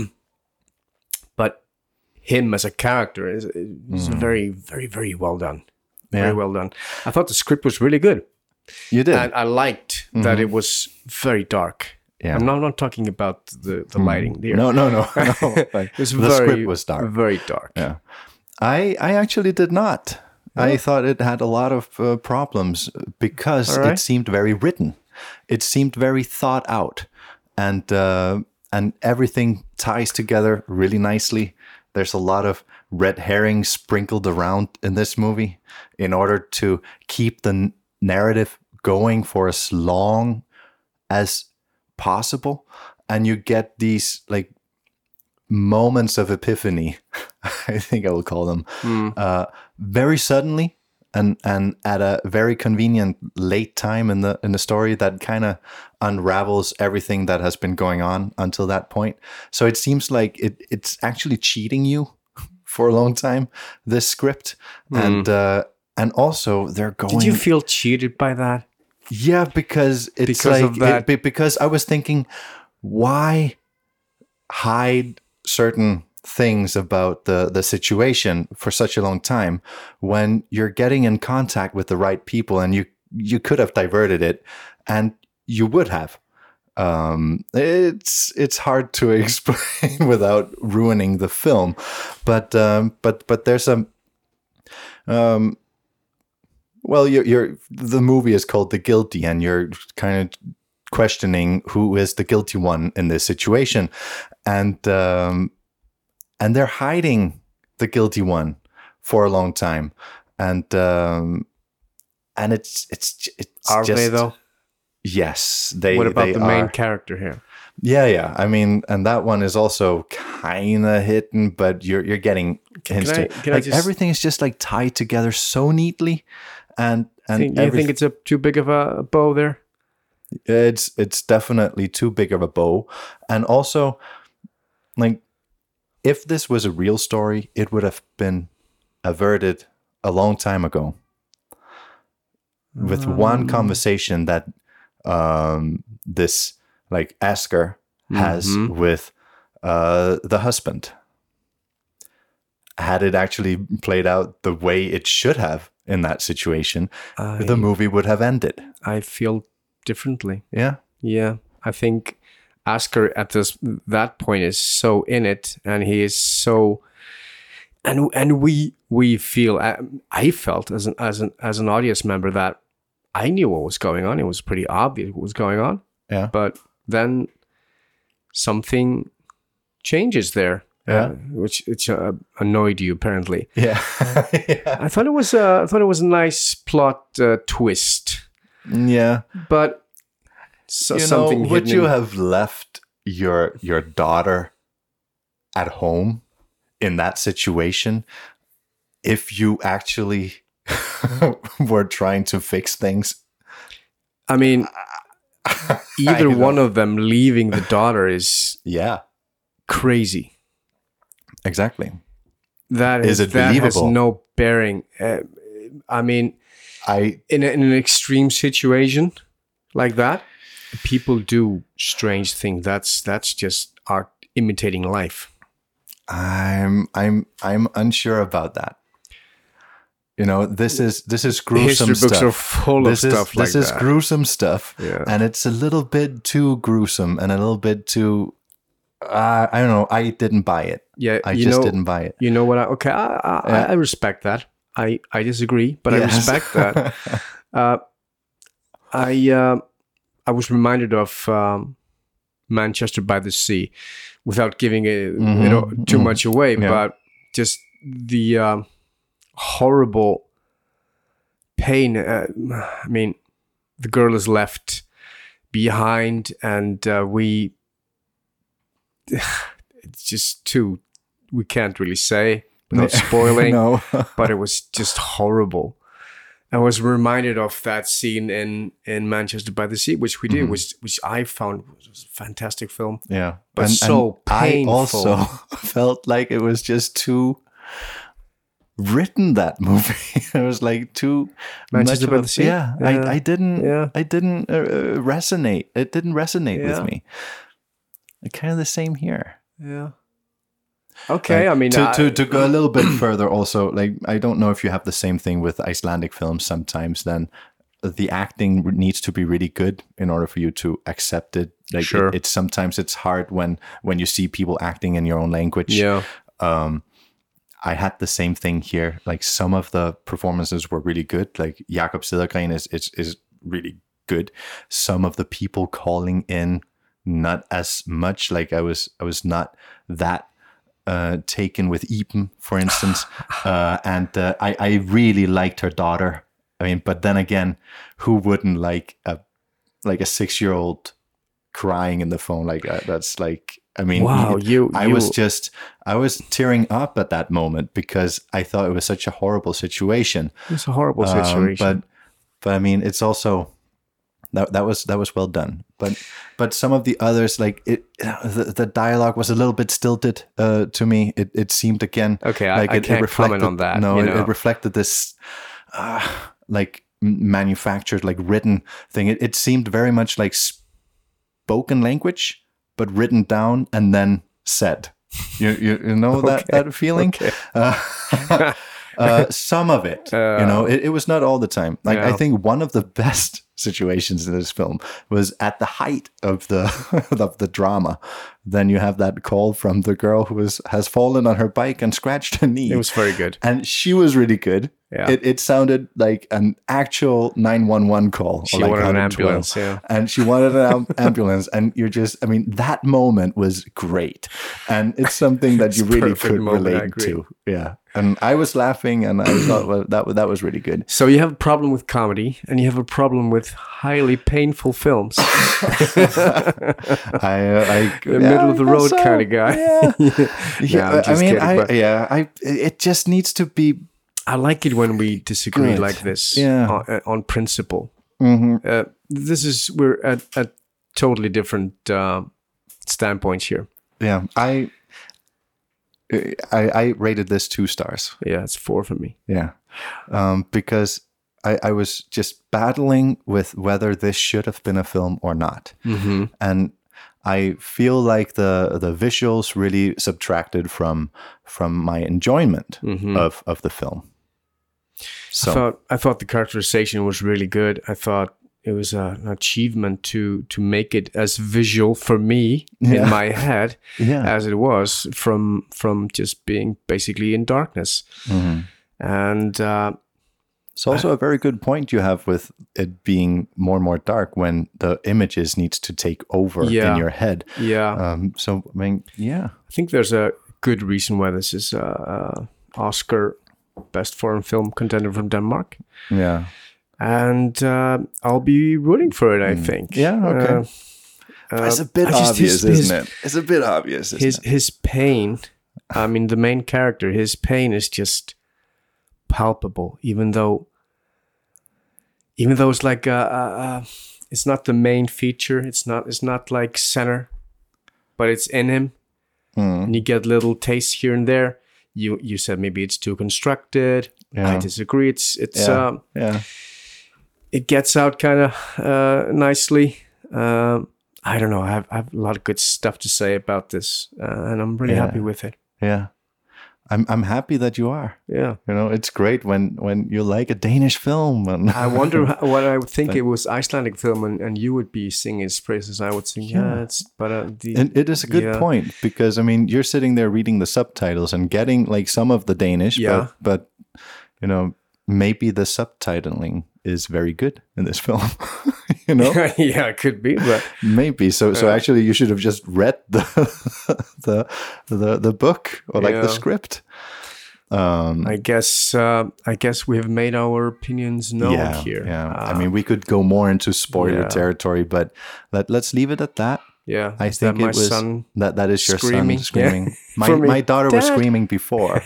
Speaker 5: but him as a character is, is very, very, very well done. Very
Speaker 4: Yeah.
Speaker 5: well done. I thought the script was really good,
Speaker 4: You did.
Speaker 5: and I liked that it was very dark.
Speaker 4: Yeah.
Speaker 5: I'm not, I'm not talking about the the lighting there.
Speaker 4: no, no, no, no. Like,
Speaker 5: It was
Speaker 4: the
Speaker 5: very,
Speaker 4: script was dark.
Speaker 5: very dark.
Speaker 4: Yeah. I I actually did not I thought it had a lot of uh, problems because
Speaker 5: All right.
Speaker 4: it seemed very written. It seemed very thought out, and uh, and everything ties together really nicely. There's a lot of red herrings sprinkled around in this movie in order to keep the n- narrative going for as long as possible, and you get these like moments of epiphany. I think I will call them
Speaker 5: Hmm.
Speaker 4: uh, very suddenly and and at a very convenient late time in the in the story that kind of unravels everything that has been going on until that point. So it seems like it it's actually cheating you for a long time, this script. And uh, and also they're going.
Speaker 5: Did you feel cheated by that?
Speaker 4: Yeah, because it's
Speaker 5: Because
Speaker 4: like
Speaker 5: of that-
Speaker 4: it- be- because I was thinking, why hide certain things about the the situation for such a long time when you're getting in contact with the right people, and you you could have diverted it, and you would have. Um, it's it's hard to explain without ruining the film, but um, but but there's a um. Well, you're, you're the movie is called The Guilty, and you're kind of questioning who is the guilty one in this situation, and um, and they're hiding the guilty one for a long time, and um, and it's it's it's
Speaker 5: Are
Speaker 4: just,
Speaker 5: they though?
Speaker 4: Yes, they.
Speaker 5: What about
Speaker 4: they
Speaker 5: the main
Speaker 4: are.
Speaker 5: character here?
Speaker 4: Yeah, yeah. I mean, and that one is also kind of hidden, but you're you're getting hints
Speaker 5: I-
Speaker 4: to
Speaker 5: can I
Speaker 4: like
Speaker 5: just-
Speaker 4: everything is just like tied together so neatly, and and
Speaker 5: Think, you
Speaker 4: everyth-
Speaker 5: think it's a too big of a bow there?
Speaker 4: it's it's definitely too big of a bow. And also, like, if this was a real story, it would have been averted a long time ago with one conversation that um this like Asker has
Speaker 5: Mhm.
Speaker 4: with uh the husband. Had it actually played out the way it should have in that situation,
Speaker 5: I,
Speaker 4: the movie would have ended.
Speaker 5: I feel differently.
Speaker 4: Yeah.
Speaker 5: Yeah, I think Asker at this that point is so in it, and he is so, and and we we feel um, I felt as an as an as an audience member that I knew what was going on. It was pretty obvious what was going on.
Speaker 4: Yeah.
Speaker 5: But then something changes there.
Speaker 4: Yeah.
Speaker 5: uh, which which uh, annoyed you apparently.
Speaker 4: Yeah. yeah.
Speaker 5: I thought it was uh, I thought it was a nice plot uh, twist,
Speaker 4: Yeah.
Speaker 5: but so,
Speaker 4: you know,
Speaker 5: something
Speaker 4: would
Speaker 5: hidden
Speaker 4: you
Speaker 5: in-
Speaker 4: have left your your daughter at home in that situation if you actually were trying to fix things?
Speaker 5: I mean, either
Speaker 4: I
Speaker 5: one
Speaker 4: know.
Speaker 5: of them leaving the daughter is
Speaker 4: Yeah,
Speaker 5: crazy.
Speaker 4: exactly.
Speaker 5: That
Speaker 4: Is
Speaker 5: is,
Speaker 4: it
Speaker 5: that has
Speaker 4: believable?
Speaker 5: no bearing. Uh, I mean,
Speaker 4: I
Speaker 5: in, a, in an extreme situation like that, people do strange things. That's that's just art imitating life.
Speaker 4: I'm I'm I'm unsure about that. You know, this is this is gruesome
Speaker 5: History
Speaker 4: stuff.
Speaker 5: books are full
Speaker 4: this
Speaker 5: of
Speaker 4: is,
Speaker 5: stuff like
Speaker 4: This is
Speaker 5: that.
Speaker 4: gruesome stuff,
Speaker 5: Yeah.
Speaker 4: and it's a little bit too gruesome and a little bit too. Uh, I don't know. I didn't buy it.
Speaker 5: Yeah,
Speaker 4: I
Speaker 5: you
Speaker 4: just
Speaker 5: know,
Speaker 4: didn't buy it.
Speaker 5: You know what? I, okay, I, I,
Speaker 4: Yeah.
Speaker 5: I respect that. I, I disagree, but I
Speaker 4: Yes.
Speaker 5: respect that. uh, I uh, I was reminded of um, Manchester by the Sea, without giving it
Speaker 4: Mhm,
Speaker 5: you know too
Speaker 4: mhm.
Speaker 5: much away,
Speaker 4: Yeah.
Speaker 5: but just the um, horrible pain. Uh, I mean, the girl is left behind, and uh, we. It's just too. We can't really say without spoiling.
Speaker 4: no.
Speaker 5: But it was just horrible. I was reminded of that scene in, in Manchester by the Sea, which we did,
Speaker 4: Mm-hmm.
Speaker 5: which which I found was a fantastic film.
Speaker 4: Yeah,
Speaker 5: But so
Speaker 4: I
Speaker 5: painful.
Speaker 4: also felt like it was just too written. That movie, it was like too
Speaker 5: Manchester
Speaker 4: much
Speaker 5: by
Speaker 4: of a-
Speaker 5: the Sea?
Speaker 4: Yeah,
Speaker 5: Yeah.
Speaker 4: I, I didn't.
Speaker 5: Yeah.
Speaker 4: I didn't uh, uh, resonate. It didn't resonate
Speaker 5: Yeah.
Speaker 4: with me. Kind of the same here.
Speaker 5: Yeah. Okay,
Speaker 4: Like,
Speaker 5: I mean,
Speaker 4: to,
Speaker 5: I-
Speaker 4: to to go a little bit further, also, like, I don't know if you have the same thing with Icelandic films. Sometimes, then the acting needs to be really good in order for you to accept it. Like,
Speaker 5: Sure.
Speaker 4: it, it's sometimes it's hard when when you see people acting in your own language.
Speaker 5: yeah,
Speaker 4: Um, I had the same thing here. Like some of the performances were really good. Like Jakob Cedergren is is is really good. Some of the people calling in, not as much. Like I was I was not that uh, taken with Iben, for instance. uh, and uh, I I really liked her daughter. I mean, but then again, who wouldn't like a like a six year old crying in the phone like that? That's like, I mean,
Speaker 5: Wow,
Speaker 4: it-
Speaker 5: you-
Speaker 4: I
Speaker 5: you-
Speaker 4: was just, I was tearing up at that moment because I thought it was such a horrible situation.
Speaker 5: It's a horrible
Speaker 4: Um,
Speaker 5: situation.
Speaker 4: but, but I mean, it's also that that was that was well done. But but some of the others, like it, the, the dialogue was a little bit stilted uh, to me. It it seemed again,
Speaker 5: Okay, I-
Speaker 4: like
Speaker 5: I
Speaker 4: it,
Speaker 5: can't
Speaker 4: it reflected,
Speaker 5: comment on that,
Speaker 4: No,
Speaker 5: you
Speaker 4: it,
Speaker 5: know.
Speaker 4: it reflected this. Uh, like m- manufactured, like written thing. It, it seemed very much like spoken language, but written down and then said. You you, you know that that feeling.
Speaker 5: okay.
Speaker 4: Uh, uh, some of it, you know, it, it was not all the time. Like I
Speaker 5: Yeah.
Speaker 4: think one of the best situations in this film was at the height of the of the drama. Then you have that call from the girl who was, has fallen on her bike and scratched her knee.
Speaker 5: It was very good.
Speaker 4: And she was really good.
Speaker 5: Yeah.
Speaker 4: It, it sounded like an actual nine one one call.
Speaker 5: She
Speaker 4: or like
Speaker 5: wanted an
Speaker 4: one twelve.
Speaker 5: ambulance, yeah.
Speaker 4: And she wanted an am- ambulance. And you're just, I mean, that moment was great. And it's something that you
Speaker 5: It's a
Speaker 4: really
Speaker 5: perfect
Speaker 4: could
Speaker 5: moment, I
Speaker 4: relate
Speaker 5: agree.
Speaker 4: to. Yeah. And I was laughing and I thought, well, that, was- that was really good.
Speaker 5: So you have a problem with comedy, and you have a problem with highly painful films.
Speaker 4: I, uh, I
Speaker 5: The middle of the
Speaker 4: I guess
Speaker 5: road
Speaker 4: so.
Speaker 5: kind of guy.
Speaker 4: Yeah.
Speaker 5: No,
Speaker 4: yeah.
Speaker 5: I'm
Speaker 4: I
Speaker 5: just
Speaker 4: mean,
Speaker 5: kidding,
Speaker 4: I,
Speaker 5: but-
Speaker 4: yeah, I, it just needs to be.
Speaker 5: I like it when we disagree
Speaker 4: Good.
Speaker 5: like this,
Speaker 4: Yeah.
Speaker 5: on, on principle.
Speaker 4: Mm-hmm.
Speaker 5: Uh, this is we're at, at totally different uh, standpoints here.
Speaker 4: Yeah. I, I, I rated this two stars.
Speaker 5: Yeah, it's four for me.
Speaker 4: Yeah. Um, because I, I was just battling with whether this should have been a film or not.
Speaker 5: Mm-hmm.
Speaker 4: And I feel like the the visuals really subtracted from from my enjoyment
Speaker 5: Mm-hmm.
Speaker 4: of, of the film. So
Speaker 5: I thought I thought the characterization was really good. I thought it was a, an achievement to to make it as visual for me
Speaker 4: Yeah.
Speaker 5: in my head
Speaker 4: yeah.
Speaker 5: as it was from from just being basically in darkness.
Speaker 4: Mhm.
Speaker 5: And uh,
Speaker 4: It's also a very good point you have with it being more and more dark when the images needs to take over
Speaker 5: Yeah.
Speaker 4: in your head.
Speaker 5: yeah,
Speaker 4: Um, so I mean, yeah,
Speaker 5: I think there's a good reason why this is a, a Oscar Best Foreign Film contender from Denmark.
Speaker 4: yeah,
Speaker 5: And uh, I'll be rooting for it, I think.
Speaker 4: Mm. Yeah, okay.
Speaker 5: Uh, uh,
Speaker 4: it's a bit
Speaker 5: I just-
Speaker 4: obvious,
Speaker 5: his-
Speaker 4: isn't
Speaker 5: his-
Speaker 4: it? It's a bit obvious, isn't
Speaker 5: his
Speaker 4: it?
Speaker 5: his pain, I mean, the main character, his pain is just palpable, even though even though it's like uh, uh, uh, it's not the main feature, it's not it's not like center, but it's in him,
Speaker 4: Mm.
Speaker 5: and you get little tastes here and there. You you said maybe it's too constructed.
Speaker 4: Yeah.
Speaker 5: I disagree. It's it's
Speaker 4: Yeah.
Speaker 5: um,
Speaker 4: Yeah,
Speaker 5: it gets out kind of uh, nicely. Um, I don't know. I have, I have a lot of good stuff to say about this, uh, and I'm really
Speaker 4: Yeah.
Speaker 5: happy with it.
Speaker 4: yeah. I'm I'm happy that you are.
Speaker 5: Yeah.
Speaker 4: You know, it's great when when you like a Danish film. And
Speaker 5: I wonder how- what I would think it was Icelandic film, and, and you would be singing its praises. I would think, yeah,
Speaker 4: Yeah.
Speaker 5: it's but uh, the
Speaker 4: And it is a good
Speaker 5: yeah.
Speaker 4: point because I mean you're sitting there reading the subtitles and getting like some of the Danish,
Speaker 5: Yeah.
Speaker 4: but, but you know maybe the subtitling is very good in this film. You know,
Speaker 5: yeah, it could be, but
Speaker 4: maybe so. So
Speaker 5: Yeah.
Speaker 4: actually, you should have just read the the the the book or like the
Speaker 5: Yeah.
Speaker 4: script. Um,
Speaker 5: I guess uh, I guess we have made our opinions known
Speaker 4: yeah,
Speaker 5: here.
Speaker 4: yeah. I
Speaker 5: Uh,
Speaker 4: mean, we could go more into spoiler
Speaker 5: yeah.
Speaker 4: territory, but let let's leave it at that.
Speaker 5: yeah,
Speaker 4: I
Speaker 5: is that
Speaker 4: think
Speaker 5: my
Speaker 4: it was
Speaker 5: son?
Speaker 4: that that is your
Speaker 5: screaming?
Speaker 4: son screaming.
Speaker 5: For
Speaker 4: My
Speaker 5: me.
Speaker 4: my daughter was
Speaker 5: Dad.
Speaker 4: screaming before.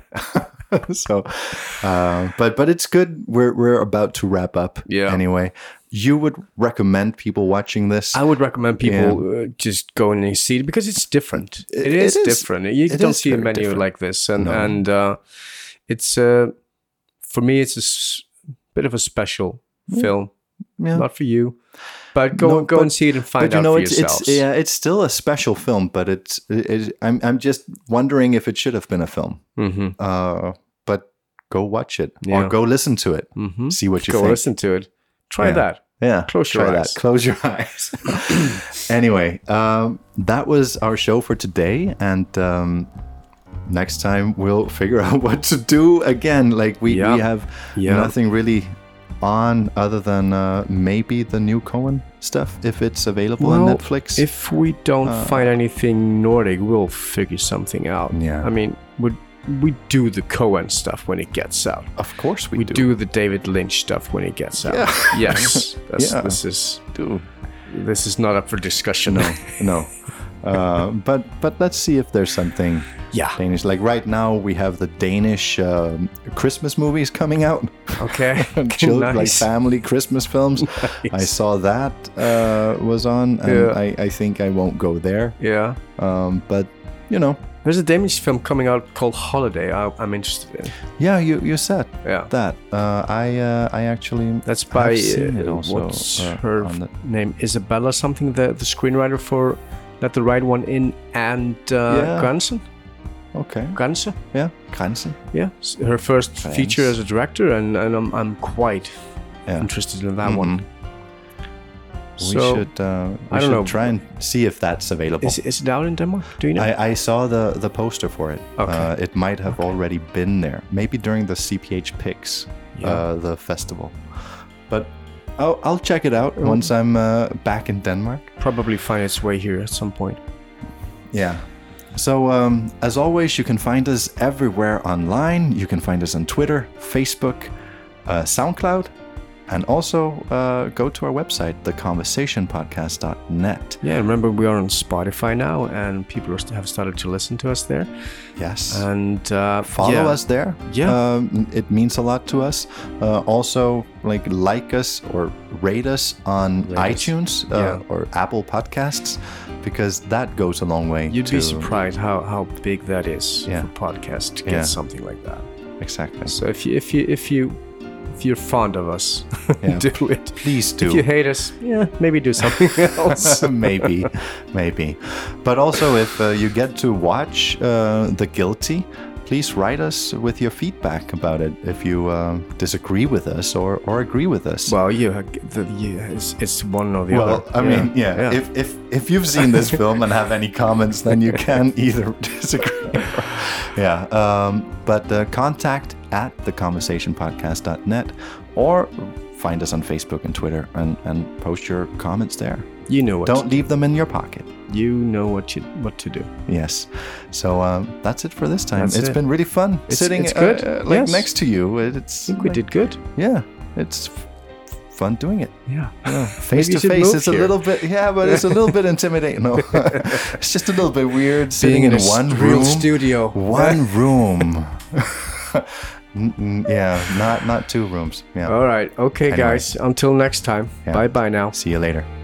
Speaker 4: So, uh, but but it's good. We're we're about to wrap up.
Speaker 5: Yeah.
Speaker 4: Anyway, you would recommend people watching this?
Speaker 5: I would recommend people
Speaker 4: Yeah.
Speaker 5: uh, just go in and see it because it's different.
Speaker 4: It-
Speaker 5: it is,
Speaker 4: it is-
Speaker 5: different. You
Speaker 4: it
Speaker 5: don't
Speaker 4: is
Speaker 5: see a
Speaker 4: very
Speaker 5: menu
Speaker 4: different.
Speaker 5: like this, and
Speaker 4: No.
Speaker 5: and uh, it's uh, for me it's a s- bit of a special film.
Speaker 4: Yeah.
Speaker 5: Not for you, but go
Speaker 4: No,
Speaker 5: go
Speaker 4: but-
Speaker 5: and see it and find
Speaker 4: But you
Speaker 5: out
Speaker 4: know,
Speaker 5: for
Speaker 4: it's
Speaker 5: yourselves.
Speaker 4: it's yeah, it's still a special film. But it's it, it, I'm I'm just wondering if it should have been a film.
Speaker 5: Mm-hmm.
Speaker 4: Uh, but go watch it
Speaker 5: Yeah.
Speaker 4: or go listen to it.
Speaker 5: Mm-hmm.
Speaker 4: See what you
Speaker 5: Go
Speaker 4: think.
Speaker 5: listen to it. Try
Speaker 4: Yeah.
Speaker 5: that.
Speaker 4: Yeah,
Speaker 5: Close your
Speaker 4: try
Speaker 5: eyes.
Speaker 4: that. Close your eyes. Anyway, um, that was our show for today, and um, next time we'll figure out what to do again. Like we,
Speaker 5: Yeah.
Speaker 4: we have
Speaker 5: Yeah.
Speaker 4: nothing really on other than uh, maybe the new Coen stuff if it's available on Netflix.
Speaker 5: If we don't find anything Nordic, we'll figure something out.
Speaker 4: Yeah.
Speaker 5: I mean, we we do the Coen stuff when it gets out.
Speaker 4: Of course we,
Speaker 5: We
Speaker 4: do.
Speaker 5: do the David Lynch stuff when it gets out.
Speaker 4: Yeah.
Speaker 5: Yes. That's,
Speaker 4: Yeah.
Speaker 5: This is
Speaker 4: do.
Speaker 5: this is not up for discussion.
Speaker 4: No, no. Uh, but but let's see if there's something
Speaker 5: Yeah.
Speaker 4: Danish. Like right now, we have the Danish um, Christmas movies coming out.
Speaker 5: Okay.
Speaker 4: Children, like
Speaker 5: Nice.
Speaker 4: family Christmas films. I saw that uh, was on, and
Speaker 5: Yeah.
Speaker 4: I, I think I won't go there.
Speaker 5: Yeah.
Speaker 4: Um, but you know,
Speaker 5: There's a Danish film coming out called Holiday. I, I'm interested in.
Speaker 4: yeah, you you said
Speaker 5: Yeah.
Speaker 4: that. Uh, I uh, I actually
Speaker 5: That's
Speaker 4: have
Speaker 5: by
Speaker 4: seen
Speaker 5: uh,
Speaker 4: it also.
Speaker 5: what's
Speaker 4: uh,
Speaker 5: her
Speaker 4: on the-
Speaker 5: name? Isabella something. The the screenwriter for Let the Right One In and uh,
Speaker 4: Yeah.
Speaker 5: Grænsen.
Speaker 4: Okay.
Speaker 5: Grænse.
Speaker 4: Yeah, Grænsen.
Speaker 5: Yeah. S- Her first
Speaker 4: Thanks.
Speaker 5: feature as a director, and, and I'm I'm quite
Speaker 4: Yeah.
Speaker 5: interested in that
Speaker 4: Mhm.
Speaker 5: one.
Speaker 4: We
Speaker 5: So,
Speaker 4: should uh, we
Speaker 5: I don't
Speaker 4: should
Speaker 5: know.
Speaker 4: try and see if that's available.
Speaker 5: Is, is it out in Denmark? Do you know?
Speaker 4: I, I saw the, the poster for it.
Speaker 5: Okay.
Speaker 4: Uh, it might have already been there. Maybe during the C P H Picks,
Speaker 5: Yeah.
Speaker 4: uh, the festival. But I'll, I'll check it out once I'm uh, back in Denmark.
Speaker 5: Probably find its way here at some point.
Speaker 4: Yeah. So, um, as always, you can find us everywhere online. You can find us on Twitter, Facebook, uh, SoundCloud, and also uh, go to our website, the conversation podcast dot net.
Speaker 5: Yeah, remember we are on Spotify now, and people are, have started to listen to us there.
Speaker 4: Yes.
Speaker 5: And uh,
Speaker 4: Follow
Speaker 5: yeah.
Speaker 4: us there.
Speaker 5: Yeah.
Speaker 4: Um, it means a lot to us. Uh, also, like like us or rate us on
Speaker 5: Rate us.
Speaker 4: iTunes uh,
Speaker 5: Yeah.
Speaker 4: or Apple Podcasts, because that goes a long way.
Speaker 5: You'd
Speaker 4: to,
Speaker 5: be surprised how, how big that is
Speaker 4: Yeah.
Speaker 5: for podcasts to get
Speaker 4: Yeah.
Speaker 5: something like that.
Speaker 4: Exactly.
Speaker 5: So if you if you if you if you're fond of us,
Speaker 4: Yeah.
Speaker 5: do it.
Speaker 4: Please do.
Speaker 5: If you hate us, yeah, maybe do something else.
Speaker 4: maybe, maybe. But also, if uh, you get to watch uh, The Guilty, please write us with your feedback about it. If you uh, disagree with us or, or agree with us.
Speaker 5: Well, you, the, yeah, it's, it's one or the
Speaker 4: Well,
Speaker 5: other.
Speaker 4: I mean, yeah. If, if if you've seen this film and have any comments, then you can either disagree. Or, yeah. Um, but uh, contact at the conversation podcast dot net or find us on Facebook and Twitter and, and post your comments there.
Speaker 5: you know what.
Speaker 4: Don't leave them in your pocket.
Speaker 5: You know what you what to do.
Speaker 4: Yes. So um, that's it for this time.
Speaker 5: That's
Speaker 4: It's
Speaker 5: it.
Speaker 4: been really fun
Speaker 5: It's-
Speaker 4: sitting
Speaker 5: it's good.
Speaker 4: Uh, like
Speaker 5: Yes.
Speaker 4: next to you. It's
Speaker 5: I think we
Speaker 4: like-
Speaker 5: did good.
Speaker 4: Yeah. It's f- fun doing it.
Speaker 5: Yeah.
Speaker 4: Face
Speaker 5: Maybe you
Speaker 4: to
Speaker 5: should
Speaker 4: face,
Speaker 5: move
Speaker 4: it's a
Speaker 5: here.
Speaker 4: little bit, yeah, but it's a little bit intimidating. No, it's just a little bit weird sitting in
Speaker 5: a
Speaker 4: one
Speaker 5: real
Speaker 4: room.
Speaker 5: studio.
Speaker 4: One room. N- n- yeah, not not two rooms. Yeah.
Speaker 5: All right. Okay,
Speaker 4: Anyway.
Speaker 5: guys. Until next time.
Speaker 4: Yeah.
Speaker 5: Bye bye now.
Speaker 4: See you later.